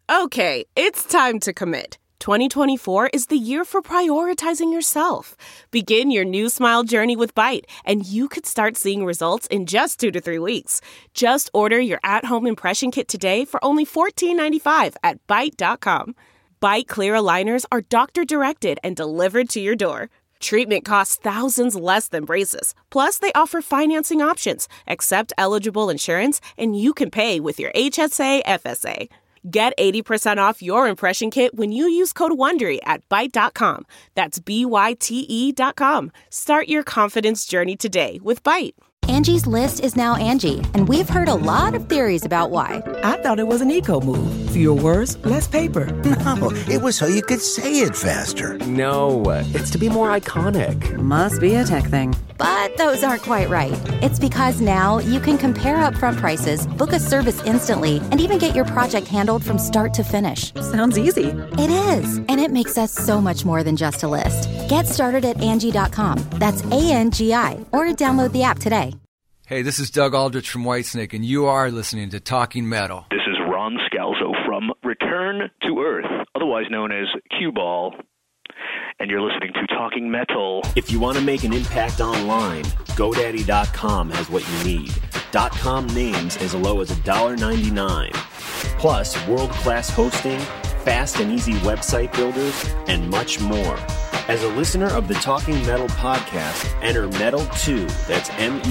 Okay, it's time to commit. 2024 is the year for prioritizing yourself. Begin your new smile journey with Byte, and you could start seeing results in just 2 to 3 weeks. Just order your at-home impression kit today for only $14.95 at Byte.com. Byte Clear aligners are doctor-directed and delivered to your door. Treatment costs thousands less than braces. Plus, they offer financing options, accept eligible insurance, and you can pay with your HSA FSA. Get 80% off your impression kit when you use code WONDERY at Byte.com. That's BYTE.com. Start your confidence journey today with Byte. Angie's List is now Angie, and we've heard a lot of theories about why. I thought it was an eco move. Fewer words, less paper. No, it was so you could say it faster. No, it's to be more iconic. Must be a tech thing. But those aren't quite right. It's because now you can compare upfront prices, book a service instantly, and even get your project handled from start to finish. Sounds easy. It is, and it makes us so much more than just a list. Get started at Angie.com. That's ANGI, or download the app today. Hey, this is Doug Aldrich from Whitesnake, and you are listening to Talking Metal. This is Ron Scalzo from Return to Earth, otherwise known as Cue Ball, and you're listening to Talking Metal. If you want to make an impact online, GoDaddy.com has what you need. .com names as low as $1.99. Plus, world-class hosting, fast and easy website builders, and much more. As a listener of the Talking Metal podcast, enter METAL2, that's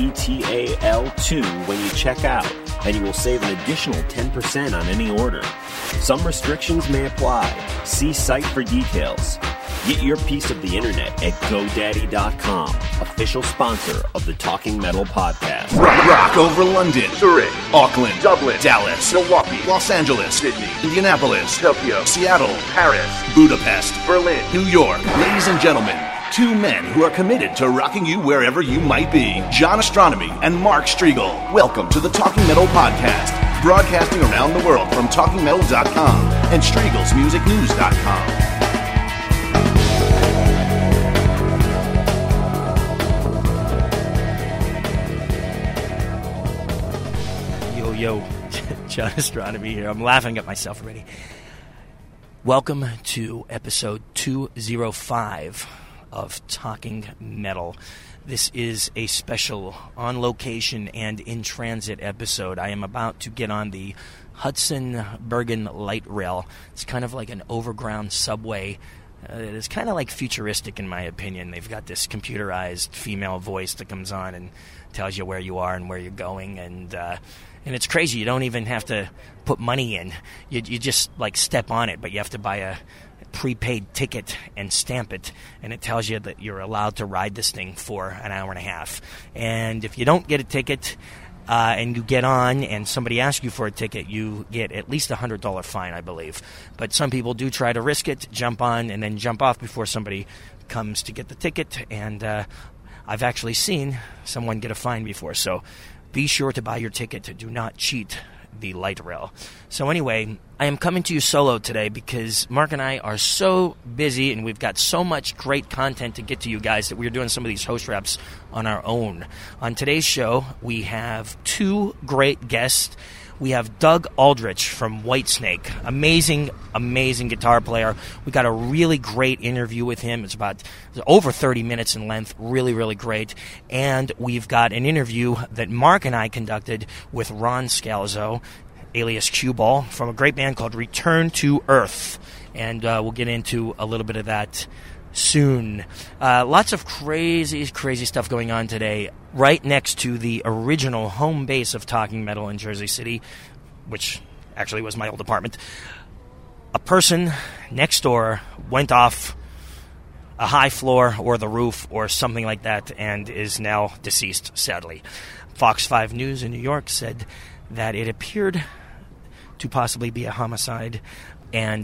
METAL2, when you check out, and you will save an additional 10% on any order. Some restrictions may apply. See site for details. Get your piece of the internet at GoDaddy.com, official sponsor of the Talking Metal podcast. Rock over London, Zurich, Auckland, Dublin, Dallas, Milwaukee, Los Angeles, Sydney, Indianapolis, Tokyo, Seattle, Paris, Budapest, Berlin, New York. Ladies and gentlemen, two men who are committed to rocking you wherever you might be. John Astronomy and Mark Striegel. Welcome to the Talking Metal podcast, broadcasting around the world from TalkingMetal.com and StriegelsMusicNews.com. Yo, John Astronomy here. I'm laughing at myself already. Welcome to episode 205 of Talking Metal. This is a special on-location and in-transit episode. I am about to get on the Hudson-Bergen light rail. It's kind of like an overground subway. It's kind of like futuristic in my opinion. They've got this computerized female voice that comes on and tells you where you are and where you're going, and it's crazy. You don't even have to put money in. You just like step on it, but you have to buy a prepaid ticket and stamp it, and it tells you that you're allowed to ride this thing for an hour and a half. And if you don't get a ticket and you get on and somebody asks you for a ticket, you get at least a $100 fine, I believe. But some people do try to risk it, jump on, and then jump off before somebody comes to get the ticket. And I've actually seen someone get a fine before, so be sure to buy your ticket. Do not cheat the light rail. So anyway, I am coming to you solo today because Mark and I are so busy and we've got so much great content to get to you guys that we're doing some of these host reps on our own. On today's show, we have two great guests. We have Doug Aldrich from Whitesnake, amazing guitar player. We got a really great interview with him. It's over 30 minutes in length, really great. And we've got an interview that Mark and I conducted with Ron Scalzo, alias Cue Ball, from a great band called Return to Earth. And we'll get into a little bit of that soon. Lots of crazy stuff going on today. Right next to the original home base of Talking Metal in Jersey City, which actually was my old apartment, a person next door went off a high floor or the roof or something like that and is now deceased, sadly. Fox 5 News in New York said that it appeared to possibly be a homicide, and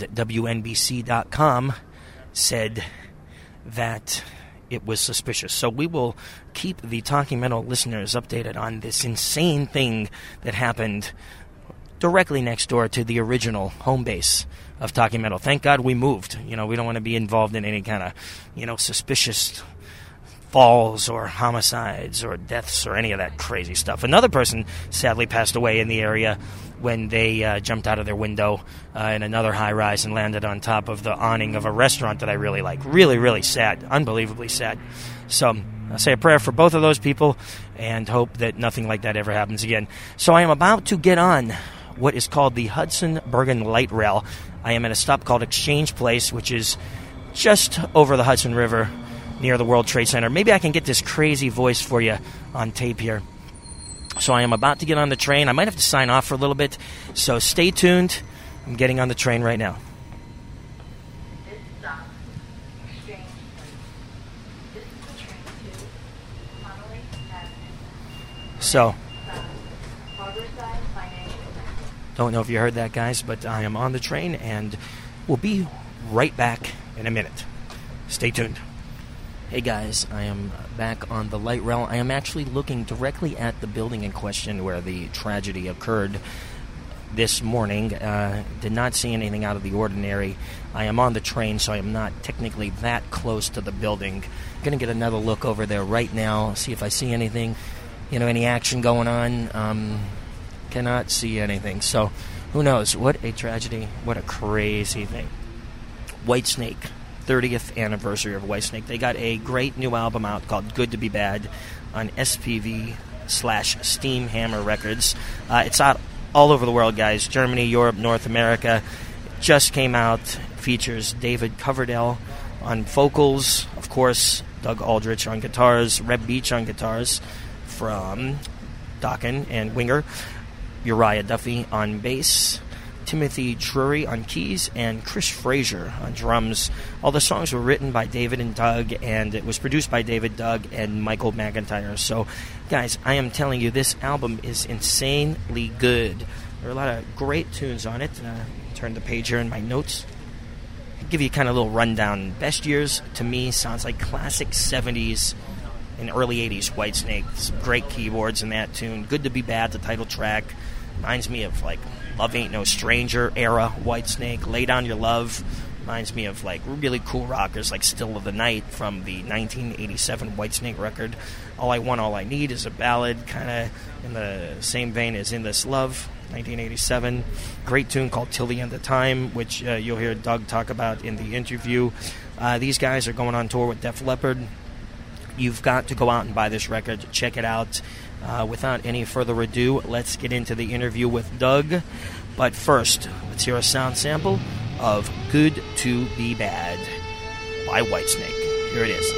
WNBC.com said that it was suspicious. So we will keep the Talking Metal listeners updated on this insane thing that happened directly next door to the original home base of Talking Metal. Thank God we moved. We don't want to be involved in any kind of, suspicious falls or homicides or deaths or any of that crazy stuff. Another person sadly passed away in the area when they jumped out of their window in another high-rise and landed on top of the awning of a restaurant that I really like. Really, really sad. Unbelievably sad. So I say a prayer for both of those people and hope that nothing like that ever happens again. So I am about to get on what is called the Hudson Bergen Light Rail. I am at a stop called Exchange Place, which is just over the Hudson River near the World Trade Center. Maybe I can get this crazy voice for you on tape here. So I am about to get on the train. I might have to sign off for a little bit, so stay tuned. I'm getting on the train right now. So, don't know if you heard that, guys, but I am on the train, and we'll be right back in a minute. Stay tuned. Hey guys, I am back on the light rail. I am actually looking directly at the building in question where the tragedy occurred this morning. Did not see anything out of the ordinary. I am on the train, so I am not technically that close to the building. Going to get another look over there right now, see if I see anything, any action going on. Cannot see anything. So, who knows? What a tragedy. What a crazy thing. Whitesnake. 30th anniversary of Whitesnake. They got a great new album out called Good to Be Bad on SPV/Steam Hammer Records. It's out all over the world, guys. Germany, Europe, North America. It just came out. Features David Coverdale on vocals. Of course, Doug Aldrich on guitars. Reb Beach on guitars from Dokken and Winger. Uriah Duffy on bass. Timothy Drury on keys, and Chris Frazier on drums. All the songs were written by David and Doug, and it was produced by David, Doug, and Michael McIntyre. So, guys, I am telling you, this album is insanely good. There are a lot of great tunes on it. Turn the page here in my notes. I'll give you kind of a little rundown. Best years, to me, sounds like classic 70s and early 80s Whitesnake. Some great keyboards in that tune. Good to Be Bad, the title track. Reminds me of, Love Ain't No Stranger era Whitesnake. Lay Down Your Love reminds me of really cool rockers like Still of the Night from the 1987 Whitesnake record. All I Want, All I Need is a ballad kind of in the same vein as In This Love, 1987. Great tune called Till the End of Time, which you'll hear Doug talk about in the interview. These guys are going on tour with Def Leppard. You've got to go out and buy this record. Check it out. Without any further ado, let's get into the interview with Doug. But first, let's hear a sound sample of Good to Be Bad by Whitesnake. Here it is.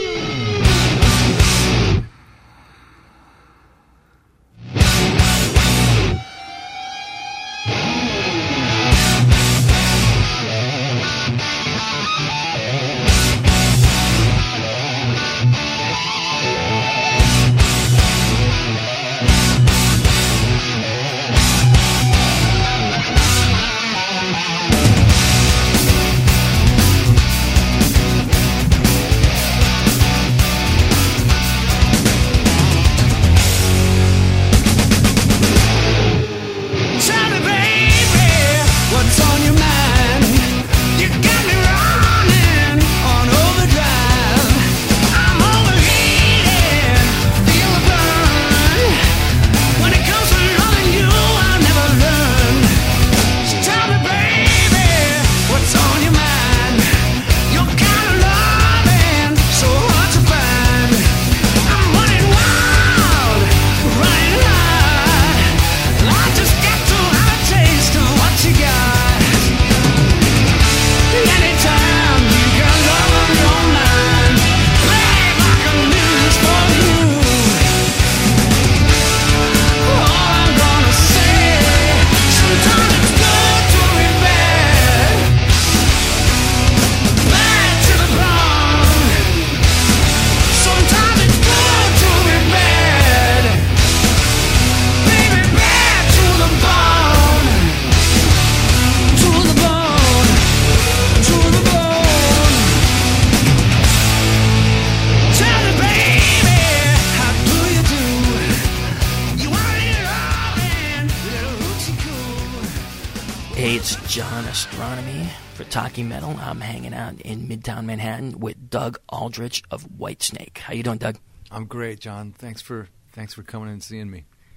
John Astronomy for Talking Metal. I'm hanging out in Midtown Manhattan with Doug Aldrich of Whitesnake. How you doing, Doug? I'm great, John. Thanks for coming and seeing me.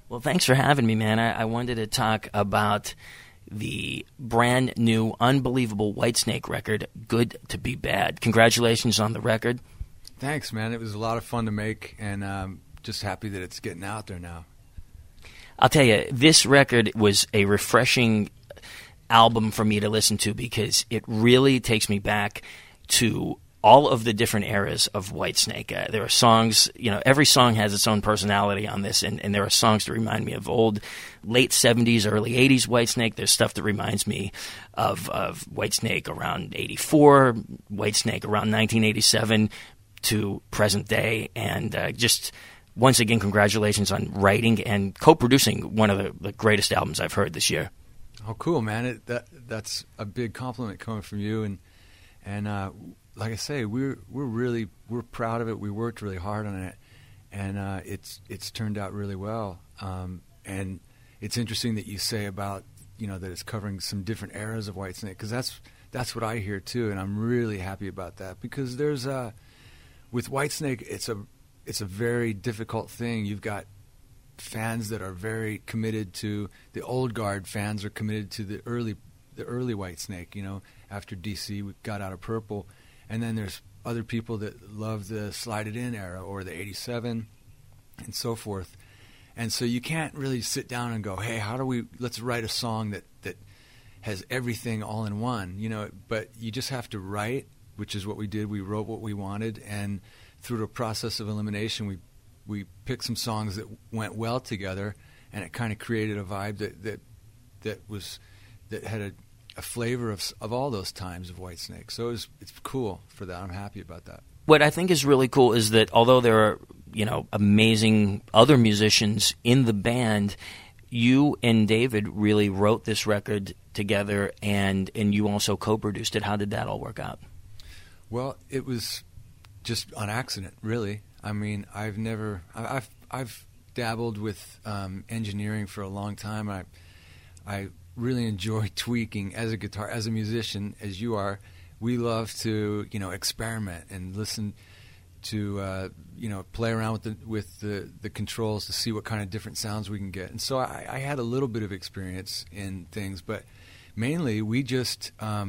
Well, thanks for having me, man. I wanted to talk about the brand new, unbelievable Whitesnake record, Good to Be Bad. Congratulations on the record. Thanks, man. It was a lot of fun to make, and just happy that it's getting out there now. I'll tell you, this record was a refreshing album for me to listen to because it really takes me back to all of the different eras of Whitesnake. There are songs, every song has its own personality on this, and there are songs that remind me of old late 70s, early 80s Whitesnake. There's stuff that reminds me of Whitesnake around 84, Whitesnake around 1987 to present day, and just once again, congratulations on writing and co-producing one of the greatest albums I've heard this year. Oh, cool, man! That's a big compliment coming from you, and like I say, we're proud of it. We worked really hard on it, and it's turned out really well. And it's interesting that you say about that it's covering some different eras of Whitesnake, because that's what I hear too, and I'm really happy about that, because there's with Whitesnake, it's a very difficult thing. You've got fans that are very committed to the old guard. Fans are committed to the early Whitesnake. After DC got out of Purple, and then there's other people that love the Slide It In era or the '87 and so forth. And so you can't really sit down and go, hey, let's write a song that has everything all in one, But you just have to write, which is what we did. We wrote what we wanted, and through the process of elimination, we picked some songs that went well together, and it kind of created a vibe that had a flavor of all those times of Whitesnake. So it's cool for that. I'm happy about that. What I think is really cool is that although there are amazing other musicians in the band, you and David really wrote this record together, and you also co-produced it. How did that all work out? Well, it was just on accident, really. I mean, I've dabbled with engineering for a long time. I really enjoy tweaking as a musician, as you are. We love to experiment and listen to play around with the controls to see what kind of different sounds we can get. And so I had a little bit of experience in things, but mainly we just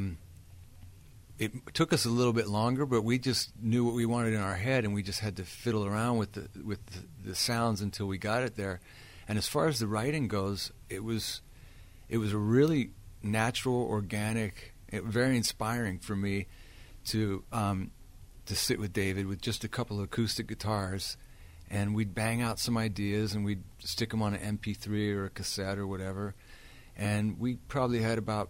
it took us a little bit longer, but we just knew what we wanted in our head, and we just had to fiddle around with the sounds until we got it there. And as far as the writing goes, it was a really natural, organic, very inspiring for me to sit with David with just a couple of acoustic guitars, and we'd bang out some ideas, and we'd stick them on an MP3 or a cassette or whatever. And we probably had about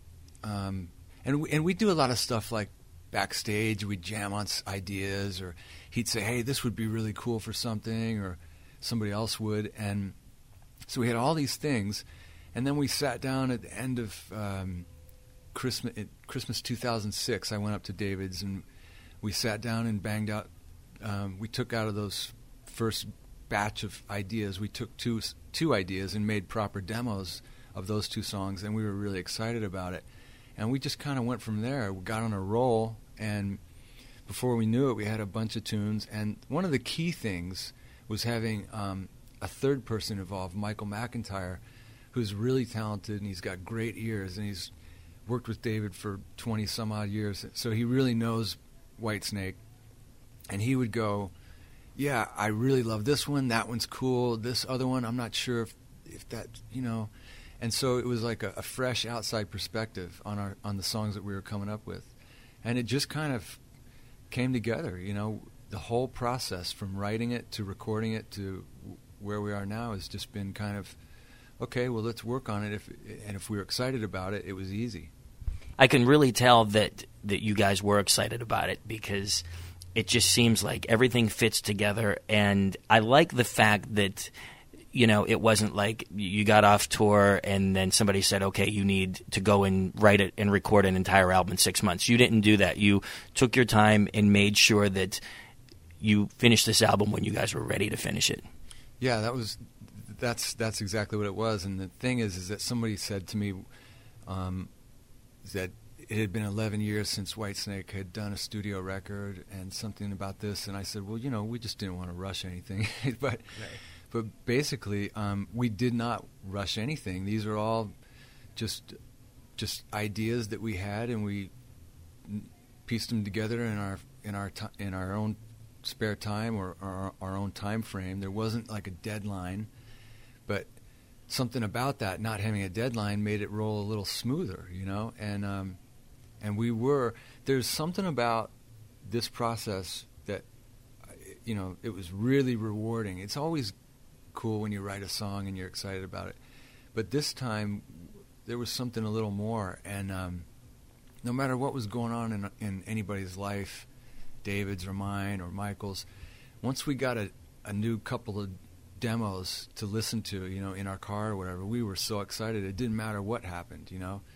and we do a lot of stuff like backstage. We'd jam on ideas, or he'd say, hey, this would be really cool for something, or somebody else would. And so we had all these things. And then we sat down at the end of Christmas 2006. I went up to David's, and we sat down and banged out. We took out of those first batch of ideas, we took two ideas and made proper demos of those two songs, and we were really excited about it. And we just kind of went from there. We got on a roll, and before we knew it, we had a bunch of tunes. And one of the key things was having a third person involved, Michael McIntyre, who's really talented, and he's got great ears, and he's worked with David for 20-some-odd years. So he really knows Whitesnake. And he would go, yeah, I really love this one. That one's cool. This other one, I'm not sure if that, And so it was like a fresh outside perspective on the songs that we were coming up with. And it just kind of came together, The whole process from writing it to recording it to where we are now has just been kind of, okay, well, let's work on it. If we were excited about it, it was easy. I can really tell that you guys were excited about it, because it just seems like everything fits together. And I like the fact that it wasn't like you got off tour and then somebody said, okay, you need to go and write it and record an entire album in 6 months. You didn't do that. You took your time and made sure that you finished this album when you guys were ready to finish it. Yeah, that's exactly what it was. And the thing is that somebody said to me that it had been 11 years since Whitesnake had done a studio record and something about this. And I said, well, we just didn't want to rush anything. But basically, we did not rush anything. These are all just ideas that we had, and we pieced them together in our own spare time or our own time frame. There wasn't like a deadline, but something about that, not having a deadline, made it roll a little smoother, you know. And there's something about this process that, you know, it was really rewarding. It's always cool when you write a song and you're excited about it, but this time there was something a little more. And no matter what was going on in anybody's life, David's or mine or Michael's, once we got a new couple of demos to listen to, you know, in our car or whatever, we were so excited. It didn't matter what happened, you know.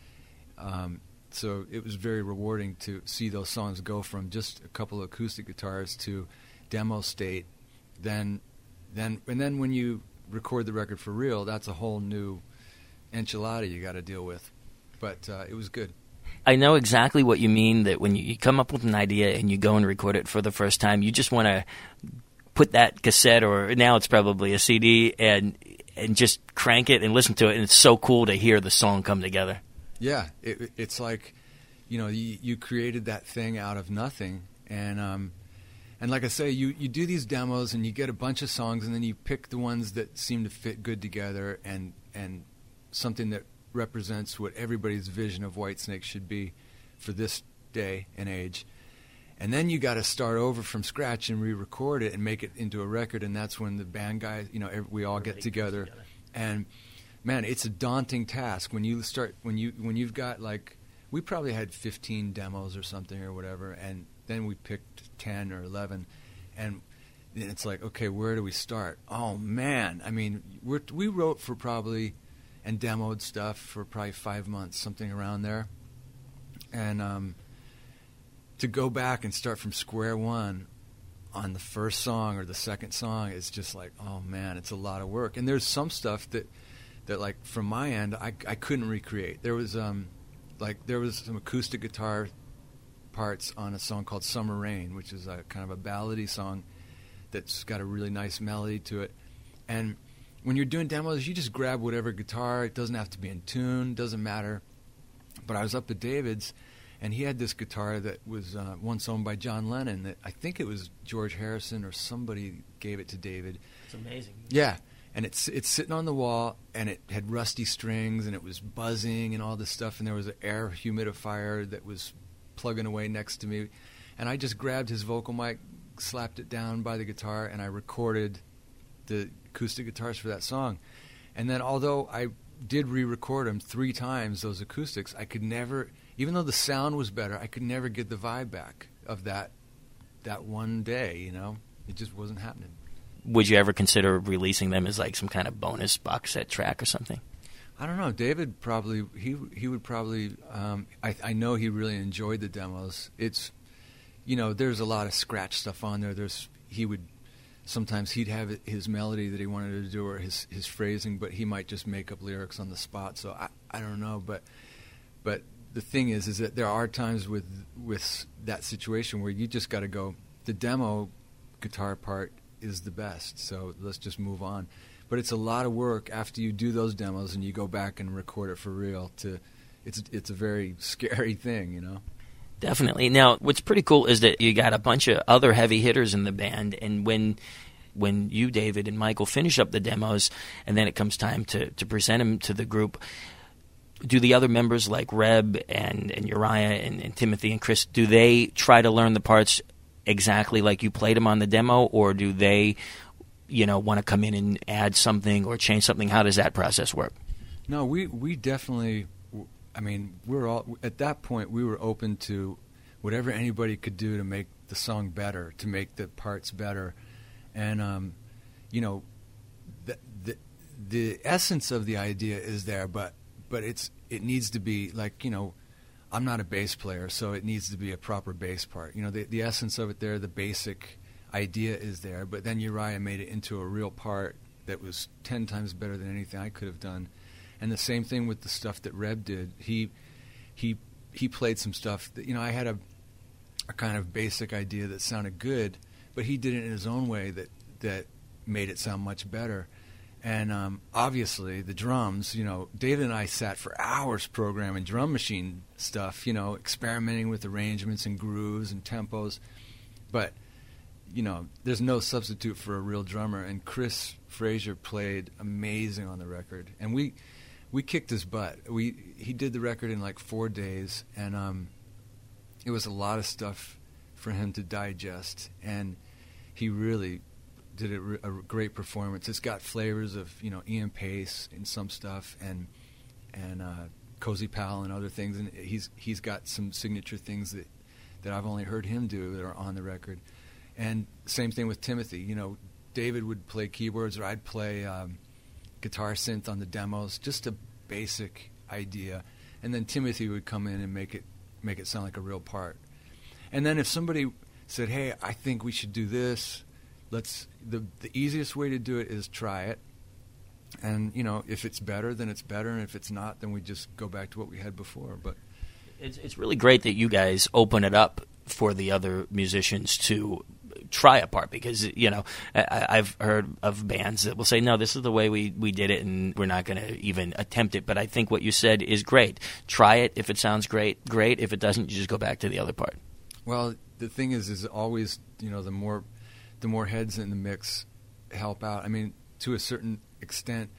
So it was very rewarding to see those songs go from just a couple of acoustic guitars to demo state. Then when you record the record for real, that's a whole new enchilada you got to deal with. But it was good. I know exactly what you mean, that when you come up with an idea and you go and record it for the first time, you just want to put that cassette, or now it's probably a CD, and just crank it and listen to it, and it's so cool to hear the song come together. Yeah, it's like, you know, you created that thing out of nothing, and like I say, you do these demos and you get a bunch of songs, and then you pick the ones that seem to fit good together, and something that represents what everybody's vision of Whitesnake should be for this day and age. And then you got to start over from scratch and re-record it and make it into a record, and that's when the band guys, you know, we all get together. And man, it's a daunting task when you've got, like, we probably had 15 demos or something or whatever, and then we picked 10 or 11, and then it's like, okay, where do we start? Oh man, I mean, we wrote for probably and demoed stuff for probably 5 months, something around there, and to go back and start from square one on the first song or the second song, it's just like, oh man, it's a lot of work. And there's some stuff that like from my end I couldn't recreate. There was some acoustic guitar parts on a song called Summer Rain, which is a kind of a ballady song that's got a really nice melody to it. And when you're doing demos, you just grab whatever guitar. It doesn't have to be in tune, doesn't matter. But I was up at David's, and he had this guitar that was once owned by John Lennon, that I think it was George Harrison or somebody gave it to David. It's amazing. Yeah, and it's sitting on the wall, and it had rusty strings, and it was buzzing and all this stuff, and there was an air humidifier that was plugging away next to me. And I just grabbed his vocal mic, slapped it down by the guitar, and I recorded the acoustic guitars for that song. And then although I did re-record them 3 times, those acoustics, I could never, even though the sound was better, I could never get the vibe back of that one day, you know. It just wasn't happening. Would you ever consider releasing them as like some kind of bonus box set track or something? I don't know. David probably, he would probably, I know he really enjoyed the demos. It's, you know, there's a lot of scratch stuff on there. Sometimes he'd have his melody that he wanted to do, or his phrasing, but he might just make up lyrics on the spot. So I don't know, but the thing is that there are times with that situation where you just got to go, the demo guitar part is the best, so let's just move on. But it's a lot of work after you do those demos and you go back and record it for real. It's a very scary thing, you know. Definitely. Now, what's pretty cool is that you got a bunch of other heavy hitters in the band, and when you, David, and Michael finish up the demos, and then it comes time to present them to the group, do the other members like Reb and Uriah and Timothy and Chris, do they try to learn the parts exactly like you played them on the demo, or do they, you know, want to come in and add something or change something? How does that process work? No, we definitely, I mean, we're all, at that point, we were open to whatever anybody could do to make the song better, to make the parts better. And, you know, the essence of the idea is there, but it needs to be, like, you know, I'm not a bass player, so it needs to be a proper bass part. You know, the essence of it there, the basic idea is there, but then Uriah made it into a real part that was 10 times better than anything I could have done. And the same thing with the stuff that Reb did. He played some stuff that, you know, I had a kind of basic idea that sounded good, but he did it in his own way that made it sound much better. And obviously the drums, David and I sat for hours programming drum machine stuff, experimenting with arrangements and grooves and tempos. But, there's no substitute for a real drummer. And Chris Frazier played amazing on the record. And we kicked his butt. He did the record in like 4 days, and it was a lot of stuff for him to digest. And he really did a great performance. It's got flavors of Ian Pace in some stuff, and Cozy Powell and other things, and he's got some signature things that I've only heard him do that are on the record. And same thing with Timothy. David would play keyboards, or I'd play guitar synth on the demos, just a basic idea, and then Timothy would come in and make it sound like a real part. And then if somebody said, "Hey, I think we should do this," the easiest way to do it is try it, and if it's better, then it's better, and if it's not, then we just go back to what we had before. But it's really great that you guys open it up for the other musicians to try a part, because I've heard of bands that will say, no, this is the way we did it, and we're not going to even attempt it. But I think what you said is great. Try it. If it sounds great. If it doesn't, you just go back to the other part. Well, the thing is always the more heads in the mix help out. I mean, to a certain extent,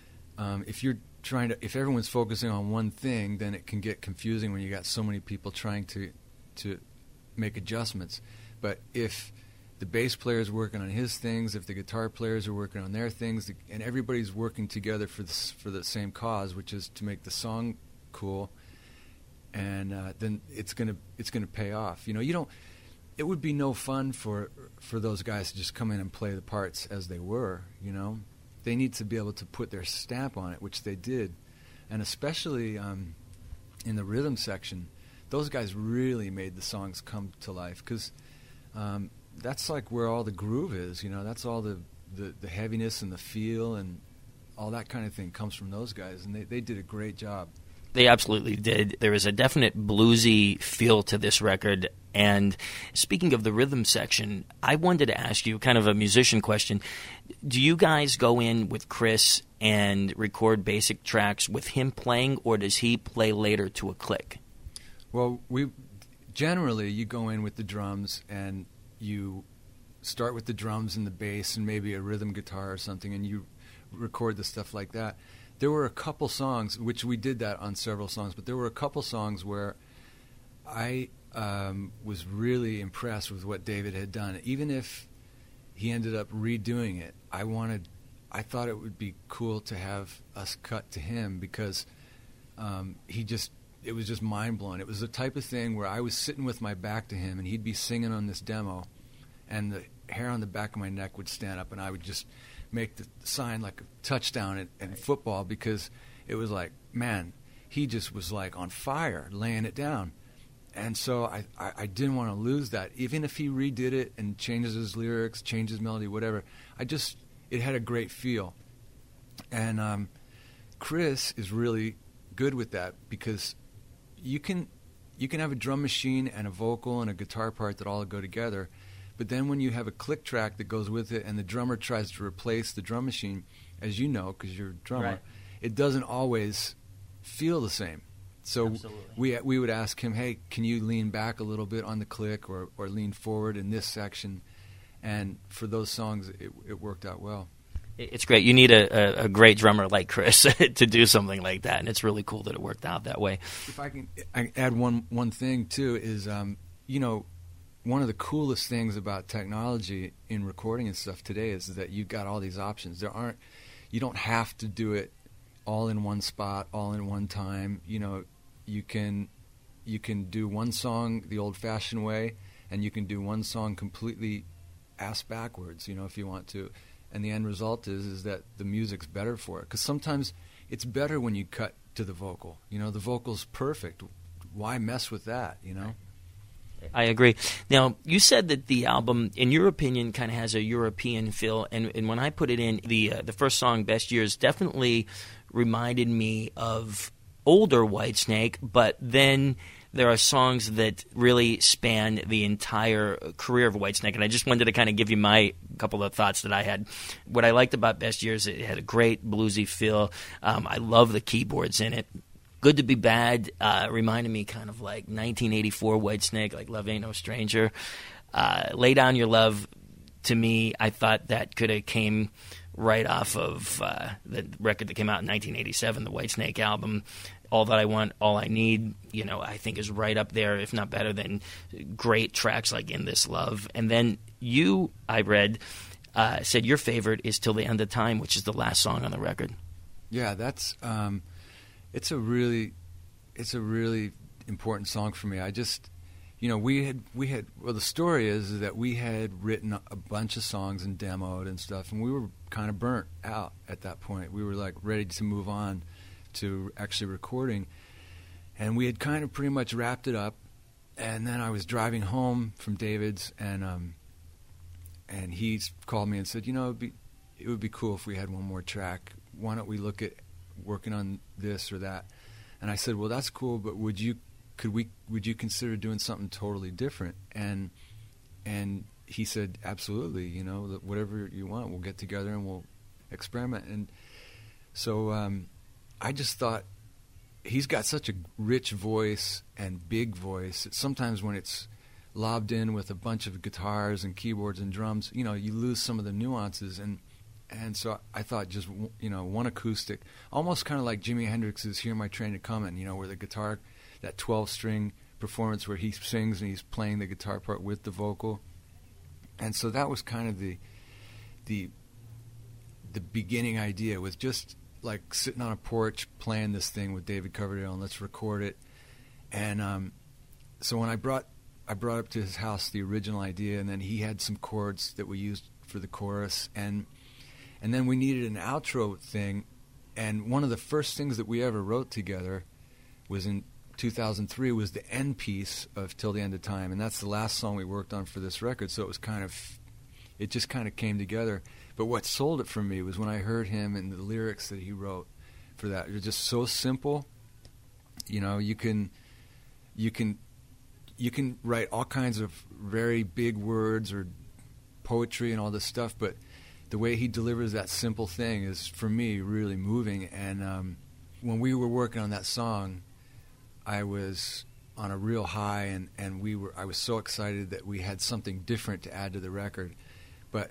if everyone's focusing on one thing, then it can get confusing when you got so many people trying to make adjustments. But if the bass player is working on his things, if the guitar players are working on their things, and everybody's working together for the same cause, which is to make the song cool, and then it's gonna pay off. It would be no fun for those guys to just come in and play the parts as they were. They need to be able to put their stamp on it, which they did, and especially in the rhythm section, those guys really made the songs come to life, because that's like where all the groove is. That's all the heaviness and the feel and all that kind of thing comes from those guys, and they did a great job. They absolutely did. There is a definite bluesy feel to this record. And speaking of the rhythm section, I wanted to ask you kind of a musician question. Do you guys go in with Chris and record basic tracks with him playing, or does he play later to a click? Well, generally you go in with the drums, and you start with the drums and the bass and maybe a rhythm guitar or something, and you record the stuff like that. There were a couple songs, which we did that on several songs, but there were a couple songs where I was really impressed with what David had done. Even if he ended up redoing it, I thought it would be cool to have us cut to him, because it was just mind-blowing. It was the type of thing where I was sitting with my back to him, and he'd be singing on this demo, and the hair on the back of my neck would stand up, and I would just make the sign like a touchdown in football, because it was like, man, he just was like on fire, laying it down. And so I didn't want to lose that. Even if he redid it and changes his lyrics, changes melody, whatever, it had a great feel. And Chris is really good with that, because you can have a drum machine and a vocal and a guitar part that all go together, but then when you have a click track that goes with it and the drummer tries to replace the drum machine, as you know, because you're a drummer, right, it doesn't always feel the same. So we would ask him, hey, can you lean back a little bit on the click, or lean forward in this section? And for those songs, it worked out well. It's great. You need a great drummer like Chris to do something like that, and it's really cool that it worked out that way. If I can add one thing, too, is, one of the coolest things about technology in recording and stuff today is that you've got all these options. You don't have to do it all in one spot, all in one time. You can do one song the old-fashioned way, and you can do one song completely ass backwards, if you want to. And the end result is that the music's better for it. Because sometimes it's better when you cut to the vocal. The vocal's perfect. Why mess with that, I agree. Now, you said that the album, in your opinion, kind of has a European feel, and when I put it in, the first song, Best Years, definitely reminded me of older Whitesnake, but then there are songs that really span the entire career of Whitesnake, and I just wanted to kind of give you my couple of thoughts that I had. What I liked about Best Years, it had a great bluesy feel. I love the keyboards in it. Good to Be Bad reminded me kind of like 1984 Whitesnake, like Love Ain't No Stranger. Lay Down Your Love, to me, I thought that could have came right off of the record that came out in 1987, the Whitesnake album. All That I Want, All I Need, I think is right up there, if not better than great tracks like In This Love. And then you, I read, said your favorite is Till the End of Time, which is the last song on the record. Yeah, that's it's a really important song for me. I just, we had the story is that we had written a bunch of songs and demoed and stuff, and we were kind of burnt out at that point. We were like ready to move on to actually recording, and we had kind of pretty much wrapped it up. And then I was driving home from David's, and he called me and said, it would be cool if we had one more track. Why don't we look at working on this or that? And I said, well, that's cool, but would you consider doing something totally different? And he said, absolutely, whatever you want, we'll get together and we'll experiment. And so I just thought, he's got such a rich voice and big voice that sometimes when it's lobbed in with a bunch of guitars and keyboards and drums, you lose some of the nuances. And so I thought just, one acoustic, almost kind of like Jimi Hendrix's Hear My Train A-Comin', where the guitar, that 12-string performance where he sings and he's playing the guitar part with the vocal. And so that was kind of the beginning idea, was just like sitting on a porch playing this thing with David Coverdale, and let's record it. And so when I brought up to his house the original idea, and then he had some chords that we used for the chorus, and then we needed an outro thing. And one of the first things that we ever wrote together was in 2003, was the end piece of Till the End of Time, and that's the last song we worked on for this record. So it just kind of came together. But what sold it for me was when I heard him and the lyrics that he wrote for that. They're just so simple. You can write all kinds of very big words or poetry and all this stuff, but the way he delivers that simple thing is, for me, really moving. And when we were working on that song, I was on a real high, and I was so excited that we had something different to add to the record. But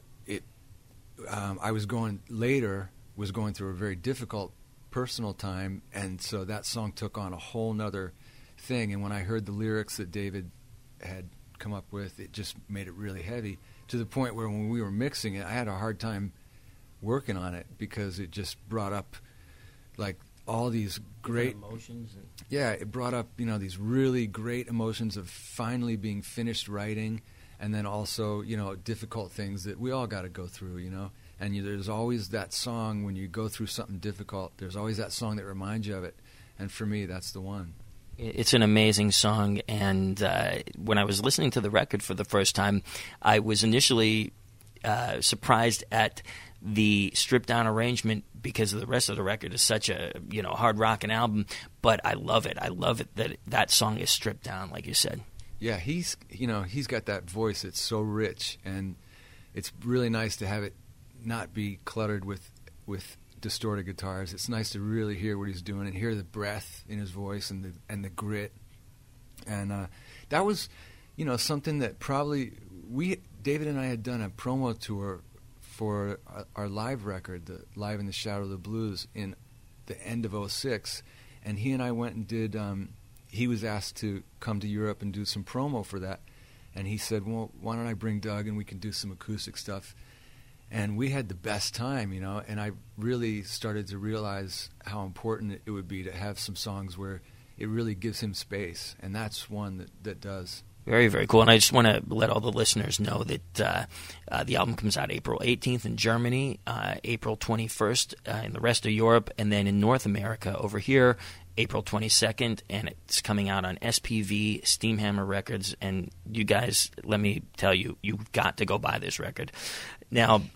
I was going through a very difficult personal time, and so that song took on a whole nother thing. And when I heard the lyrics that David had come up with, it just made it really heavy, to the point where when we were mixing it, I had a hard time working on it, because it just brought up like all these great emotions. Yeah, it brought up these really great emotions of finally being finished writing, and then also difficult things that we all got to go through, And there's always that song when you go through something difficult. There's always that song that reminds you of it, and for me, that's the one. It's an amazing song, and when I was listening to the record for the first time, I was initially surprised at the stripped-down arrangement, because the rest of the record is such a hard rockin' album. But I love it. I love it that song is stripped down, like you said. Yeah, he's got that voice. It's so rich, and it's really nice to have it not be cluttered with distorted guitars. It's nice to really hear what he's doing and hear the breath in his voice and the grit. And that was, something that probably David and I had done a promo tour for our live record, the Live in the Shadow of the Blues, in the end of 2006, and he and I went and did. He was asked to come to Europe and do some promo for that, and he said, "Well, why don't I bring Doug and we can do some acoustic stuff?" And we had the best time, and I really started to realize how important it would be to have some songs where it really gives him space, and that's one that does. Very, very cool. And I just want to let all the listeners know that the album comes out April 18th in Germany, April 21st in the rest of Europe, and then in North America over here, April 22nd, and it's coming out on SPV, Steamhammer Records. And you guys, let me tell you, you've got to go buy this record. Now,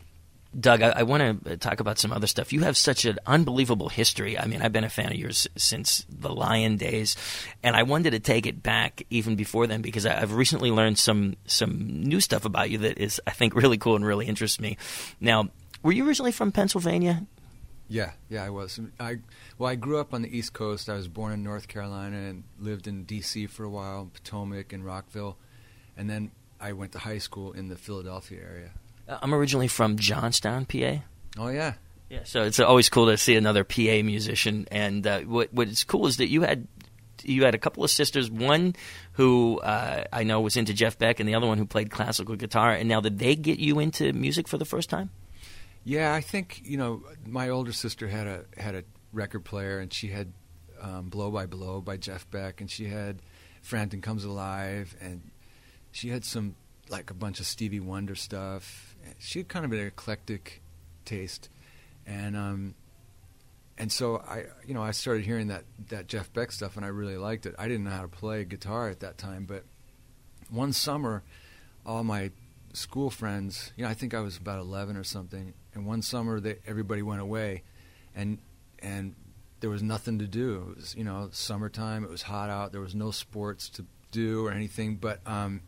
Doug, I want to talk about some other stuff. You have such an unbelievable history. I mean, I've been a fan of yours since the Lion days, and I wanted to take it back even before then because I've recently learned some new stuff about you that is, I think, really cool and really interests me. Now, were you originally from Pennsylvania? Yeah, I was. I grew up on the East Coast. I was born in North Carolina and lived in D.C. for a while, Potomac and Rockville, and then I went to high school in the Philadelphia area. I'm originally from Johnstown, PA. Oh, yeah. Yeah, so it's always cool to see another PA musician. And what's cool is that you had a couple of sisters, one who I know was into Jeff Beck and the other one who played classical guitar. And now, did they get you into music for the first time? Yeah, I think, my older sister had a record player, and she had Blow by Blow by Jeff Beck, and she had Frampton Comes Alive, and she had some, like, a bunch of Stevie Wonder stuff. She had kind of an eclectic taste, and so I started hearing that Jeff Beck stuff, and I really liked it. I didn't know how to play guitar at that time, but one summer, all my school friends, I think I was about 11 or something, and one summer everybody went away, and there was nothing to do. It was summertime. It was hot out. There was no sports to do or anything, but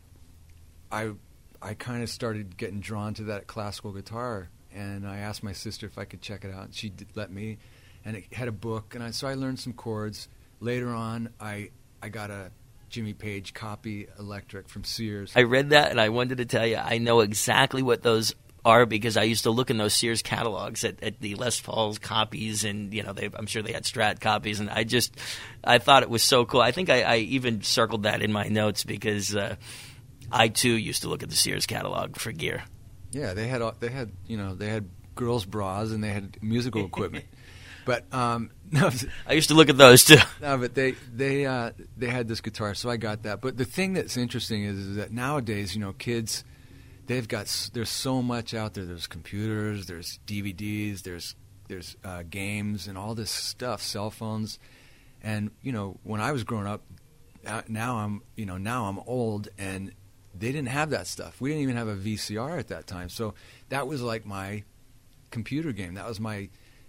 I kind of started getting drawn to that classical guitar, and I asked my sister if I could check it out, and she let me, and it had a book, and so I learned some chords. Later on, I got a Jimmy Page copy electric from Sears. I read that, and I wanted to tell you, I know exactly what those are because I used to look in those Sears catalogs at the Les Paul's copies, and I'm sure they had Strat copies, and I thought it was so cool. I think I even circled that in my notes because I too used to look at the Sears catalog for gear. Yeah, they had girls' bras and they had musical equipment. But no, I used to look at those too. No, but they had this guitar, so I got that. But the thing that's interesting is that nowadays, kids, there's so much out there. There's computers, there's DVDs, there's games and all this stuff, cell phones, and when I was growing up, now I'm old and they didn't have that stuff. We didn't even have a VCR at that time. So that was like my computer game. That was my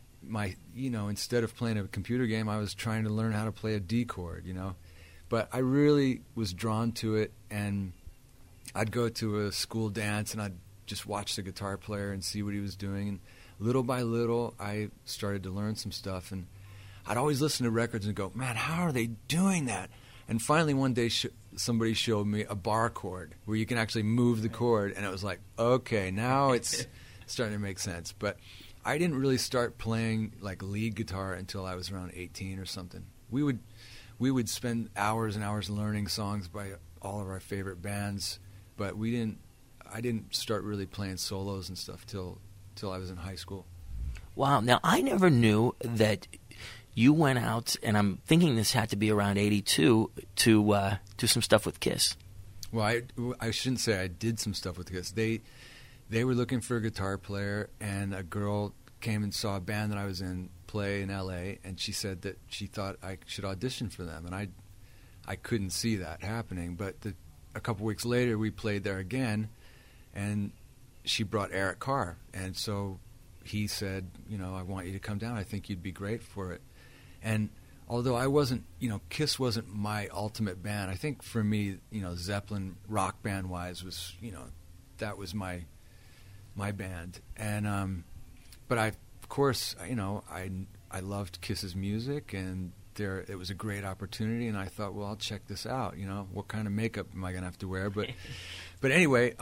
instead of playing a computer game, I was trying to learn how to play a D chord, But I really was drawn to it, and I'd go to a school dance and I'd just watch the guitar player and see what he was doing. And little by little, I started to learn some stuff. And I'd always listen to records and go, man, how are they doing that? And finally one day somebody showed me a bar chord where you can actually move the chord, and it was like, okay, now it's starting to make sense. But I didn't really start playing like lead guitar until I was around 18 or something. We would spend hours and hours learning songs by all of our favorite bands, but I didn't start really playing solos and stuff till I was in high school. Wow. Now, I never knew that you went out, and I'm thinking this had to be around 82, to do some stuff with Kiss. Well, I shouldn't say I did some stuff with Kiss. They were looking for a guitar player, and a girl came and saw a band that I was in play in L.A., and she said that she thought I should audition for them, and I couldn't see that happening. But a couple weeks later, we played there again, and she brought Eric Carr, and so he said, I want you to come down. I think you'd be great for it. And although I wasn't, Kiss wasn't my ultimate band, I think for me, Zeppelin, rock band wise, was, that was my band. And but of course, I loved Kiss's music, and it was a great opportunity, and I thought, well, I'll check this out. What kind of makeup am I going to have to wear? But anyway,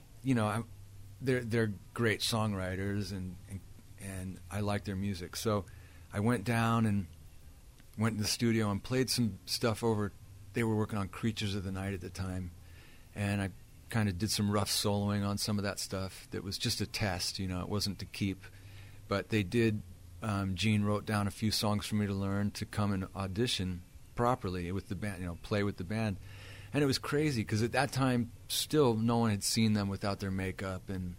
they're great songwriters, and I like their music. So I went down and went in the studio and played some stuff over. They were working on Creatures of the Night at the time, and I kind of did some rough soloing on some of that stuff. That was just a test, it wasn't to keep. But they did. Gene wrote down a few songs for me to learn to come and audition properly with the band, play with the band. And it was crazy because at that time, still no one had seen them without their makeup, and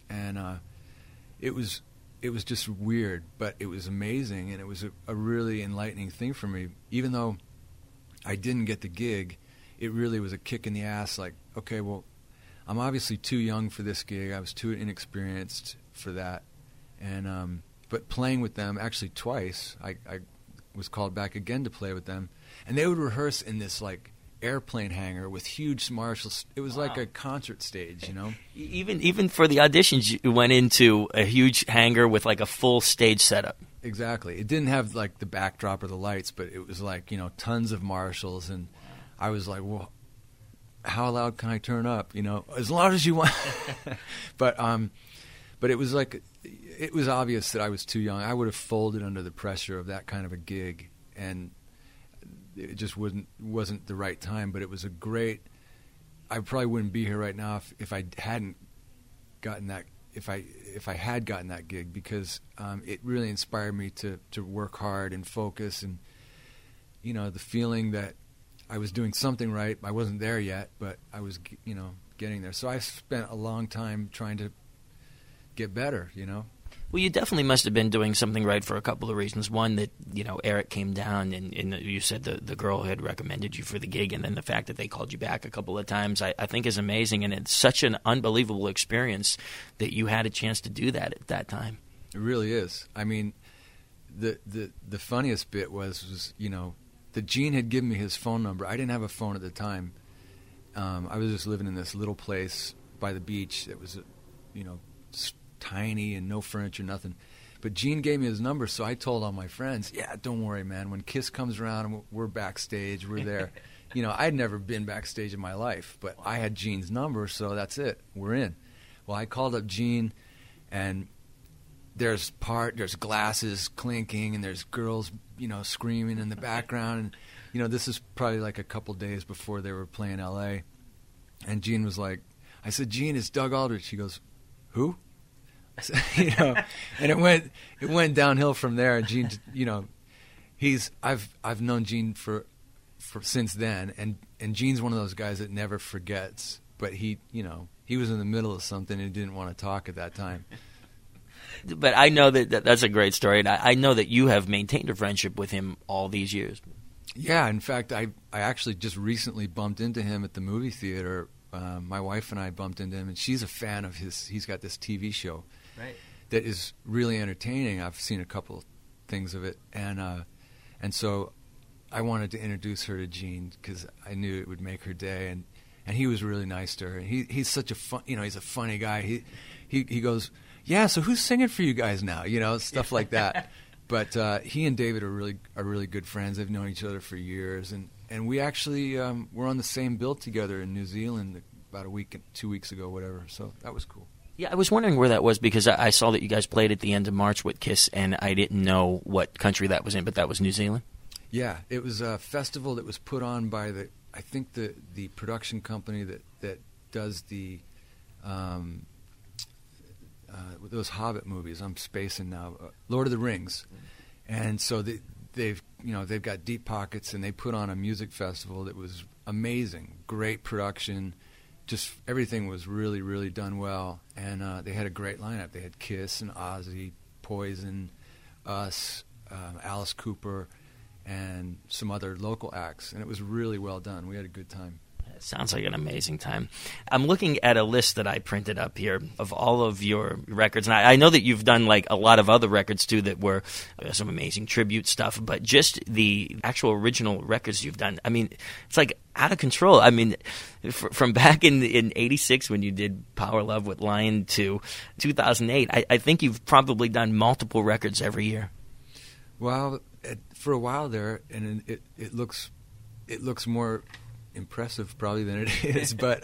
it was just weird, but it was amazing, and it was a really enlightening thing for me. Even though I didn't get the gig, it really was a kick in the ass. Like, okay, well, I'm obviously too young for this gig. I was too inexperienced for that. And but playing with them actually twice, I was called back again to play with them, and they would rehearse in this like airplane hangar with huge Marshalls. It was like a concert stage, you know. Even for the auditions, you went into a huge hangar with like a full stage setup. Exactly. It didn't have like the backdrop or the lights, but it was like, you know, tons of Marshalls, and I was like, well, how loud can I turn up? You know, as loud as you want. But it was like, it was obvious that I was too young. I would have folded under the pressure of that kind of a gig, and it just wasn't the right time. But it was a great. I probably wouldn't be here right now if I hadn't gotten that. If I had gotten that gig, because it really inspired me to work hard and focus, and you know, the feeling that I was doing something right. I wasn't there yet, but I was, you know, getting there. So I spent a long time trying to get better, you know. Well, you definitely must have been doing something right for a couple of reasons. One, that, you know, Eric came down and you said the girl had recommended you for the gig, and then the fact that they called you back a couple of times, I think is amazing, and it's such an unbelievable experience that you had a chance to do that at that time. It really is. I mean, the funniest bit was, you know, that Gene had given me his phone number. I didn't have a phone at the time. I was just living in this little place by the beach that was, you know, tiny and no furniture, nothing. But Gene gave me his number, so I told all my friends, yeah, don't worry, man. When Kiss comes around, we're backstage, we're there. You know, I'd never been backstage in my life, but I had Gene's number, so that's it. We're in. Well, I called up Gene, and there's glasses clinking, and there's girls, you know, screaming in the background. And, you know, this is probably like a couple days before they were playing L.A. And Gene was like, I said, Gene, it's Doug Aldrich. He goes, who? You know, and it went downhill from there. Gene, you know, I've known Gene for since then, and Gene's one of those guys that never forgets. But he, you know, he was in the middle of something and didn't want to talk at that time. But I know that's a great story, and I know that you have maintained a friendship with him all these years. Yeah, in fact, I actually just recently bumped into him at the movie theater. My wife and I bumped into him, and she's a fan of his. He's got this TV show. Right. That is really entertaining. I've seen a couple things of it, and so I wanted to introduce her to Gene because I knew it would make her day, and he was really nice to her. He's such a fun, you know, he's a funny guy. He goes, yeah, so who's singing for you guys now? You know, stuff like that. But he and David are really good friends. They've known each other for years, and we actually were on the same bill together in New Zealand about 2 weeks ago, whatever. So that was cool. Yeah, I was wondering where that was because I saw that you guys played at the end of March with Kiss, and I didn't know what country that was in, but that was New Zealand? Yeah, it was a festival that was put on by I think the production company that does the those Hobbit movies. I'm spacing now. Lord of the Rings. And so they've got deep pockets, and they put on a music festival that was amazing. Great production. Just everything was really, really done well, and they had a great lineup. They had Kiss and Ozzy, Poison, us, Alice Cooper, and some other local acts, and it was really well done. We had a good time. It sounds like an amazing time. I'm looking at a list that I printed up here of all of your records, and I know that you've done like a lot of other records too that were some amazing tribute stuff, but just the actual original records you've done, I mean, it's like out of control. I mean, from back in '86 when you did Power Love with Lion to 2008, I think you've probably done multiple records every year. Well, for a while there, and it looks more impressive probably than it is, but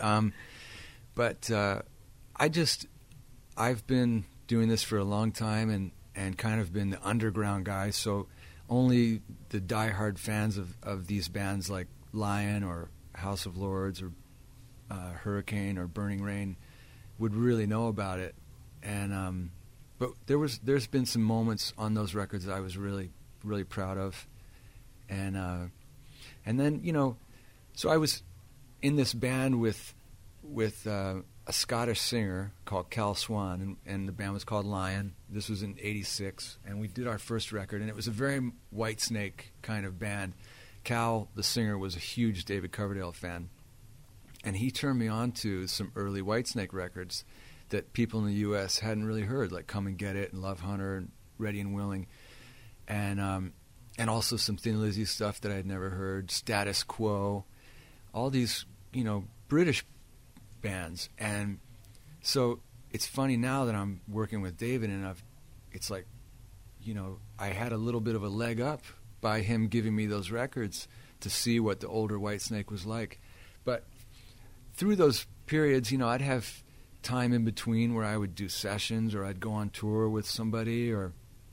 I've been doing this for a long time and kind of been the underground guy, so only the diehard fans of these bands like Lion or House of Lords or Hurricane or Burning Rain would really know about it. And but there's been some moments on those records that I was really, really proud of, and then, you know, so I was in this band with a Scottish singer called Cal Swan, and the band was called Lion. This was in '86, and we did our first record, and it was a very Whitesnake kind of band. Cal, the singer, was a huge David Coverdale fan, and he turned me on to some early Whitesnake records that people in the U.S. hadn't really heard, like Come and Get It and Love Hunter and Ready and Willing, and also some Thin Lizzy stuff that I had never heard, Status Quo, all these, British bands. And so it's funny now that I'm working with David, and it's like, I had a little bit of a leg up by him giving me those records to see what the older Whitesnake was like. But through those periods, I'd have time in between where I would do sessions, or I'd go on tour with somebody, or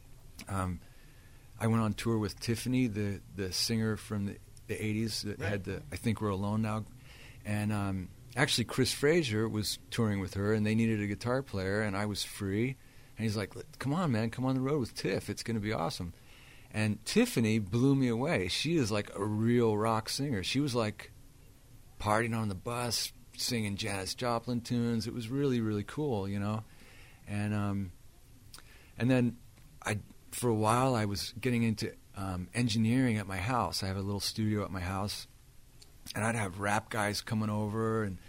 I went on tour with Tiffany, the singer from the 80s that had the I Think We're Alone Now. And actually Chris Frazier was touring with her, and they needed a guitar player, and I was free. And he's like, come on, man, come on the road with Tiff. It's going to be awesome. And Tiffany blew me away. She is like a real rock singer. She was like partying on the bus, singing Janis Joplin tunes. It was really, really cool, And then for a while I was getting into engineering at my house. I have a little studio at my house, and I'd have rap guys coming over, and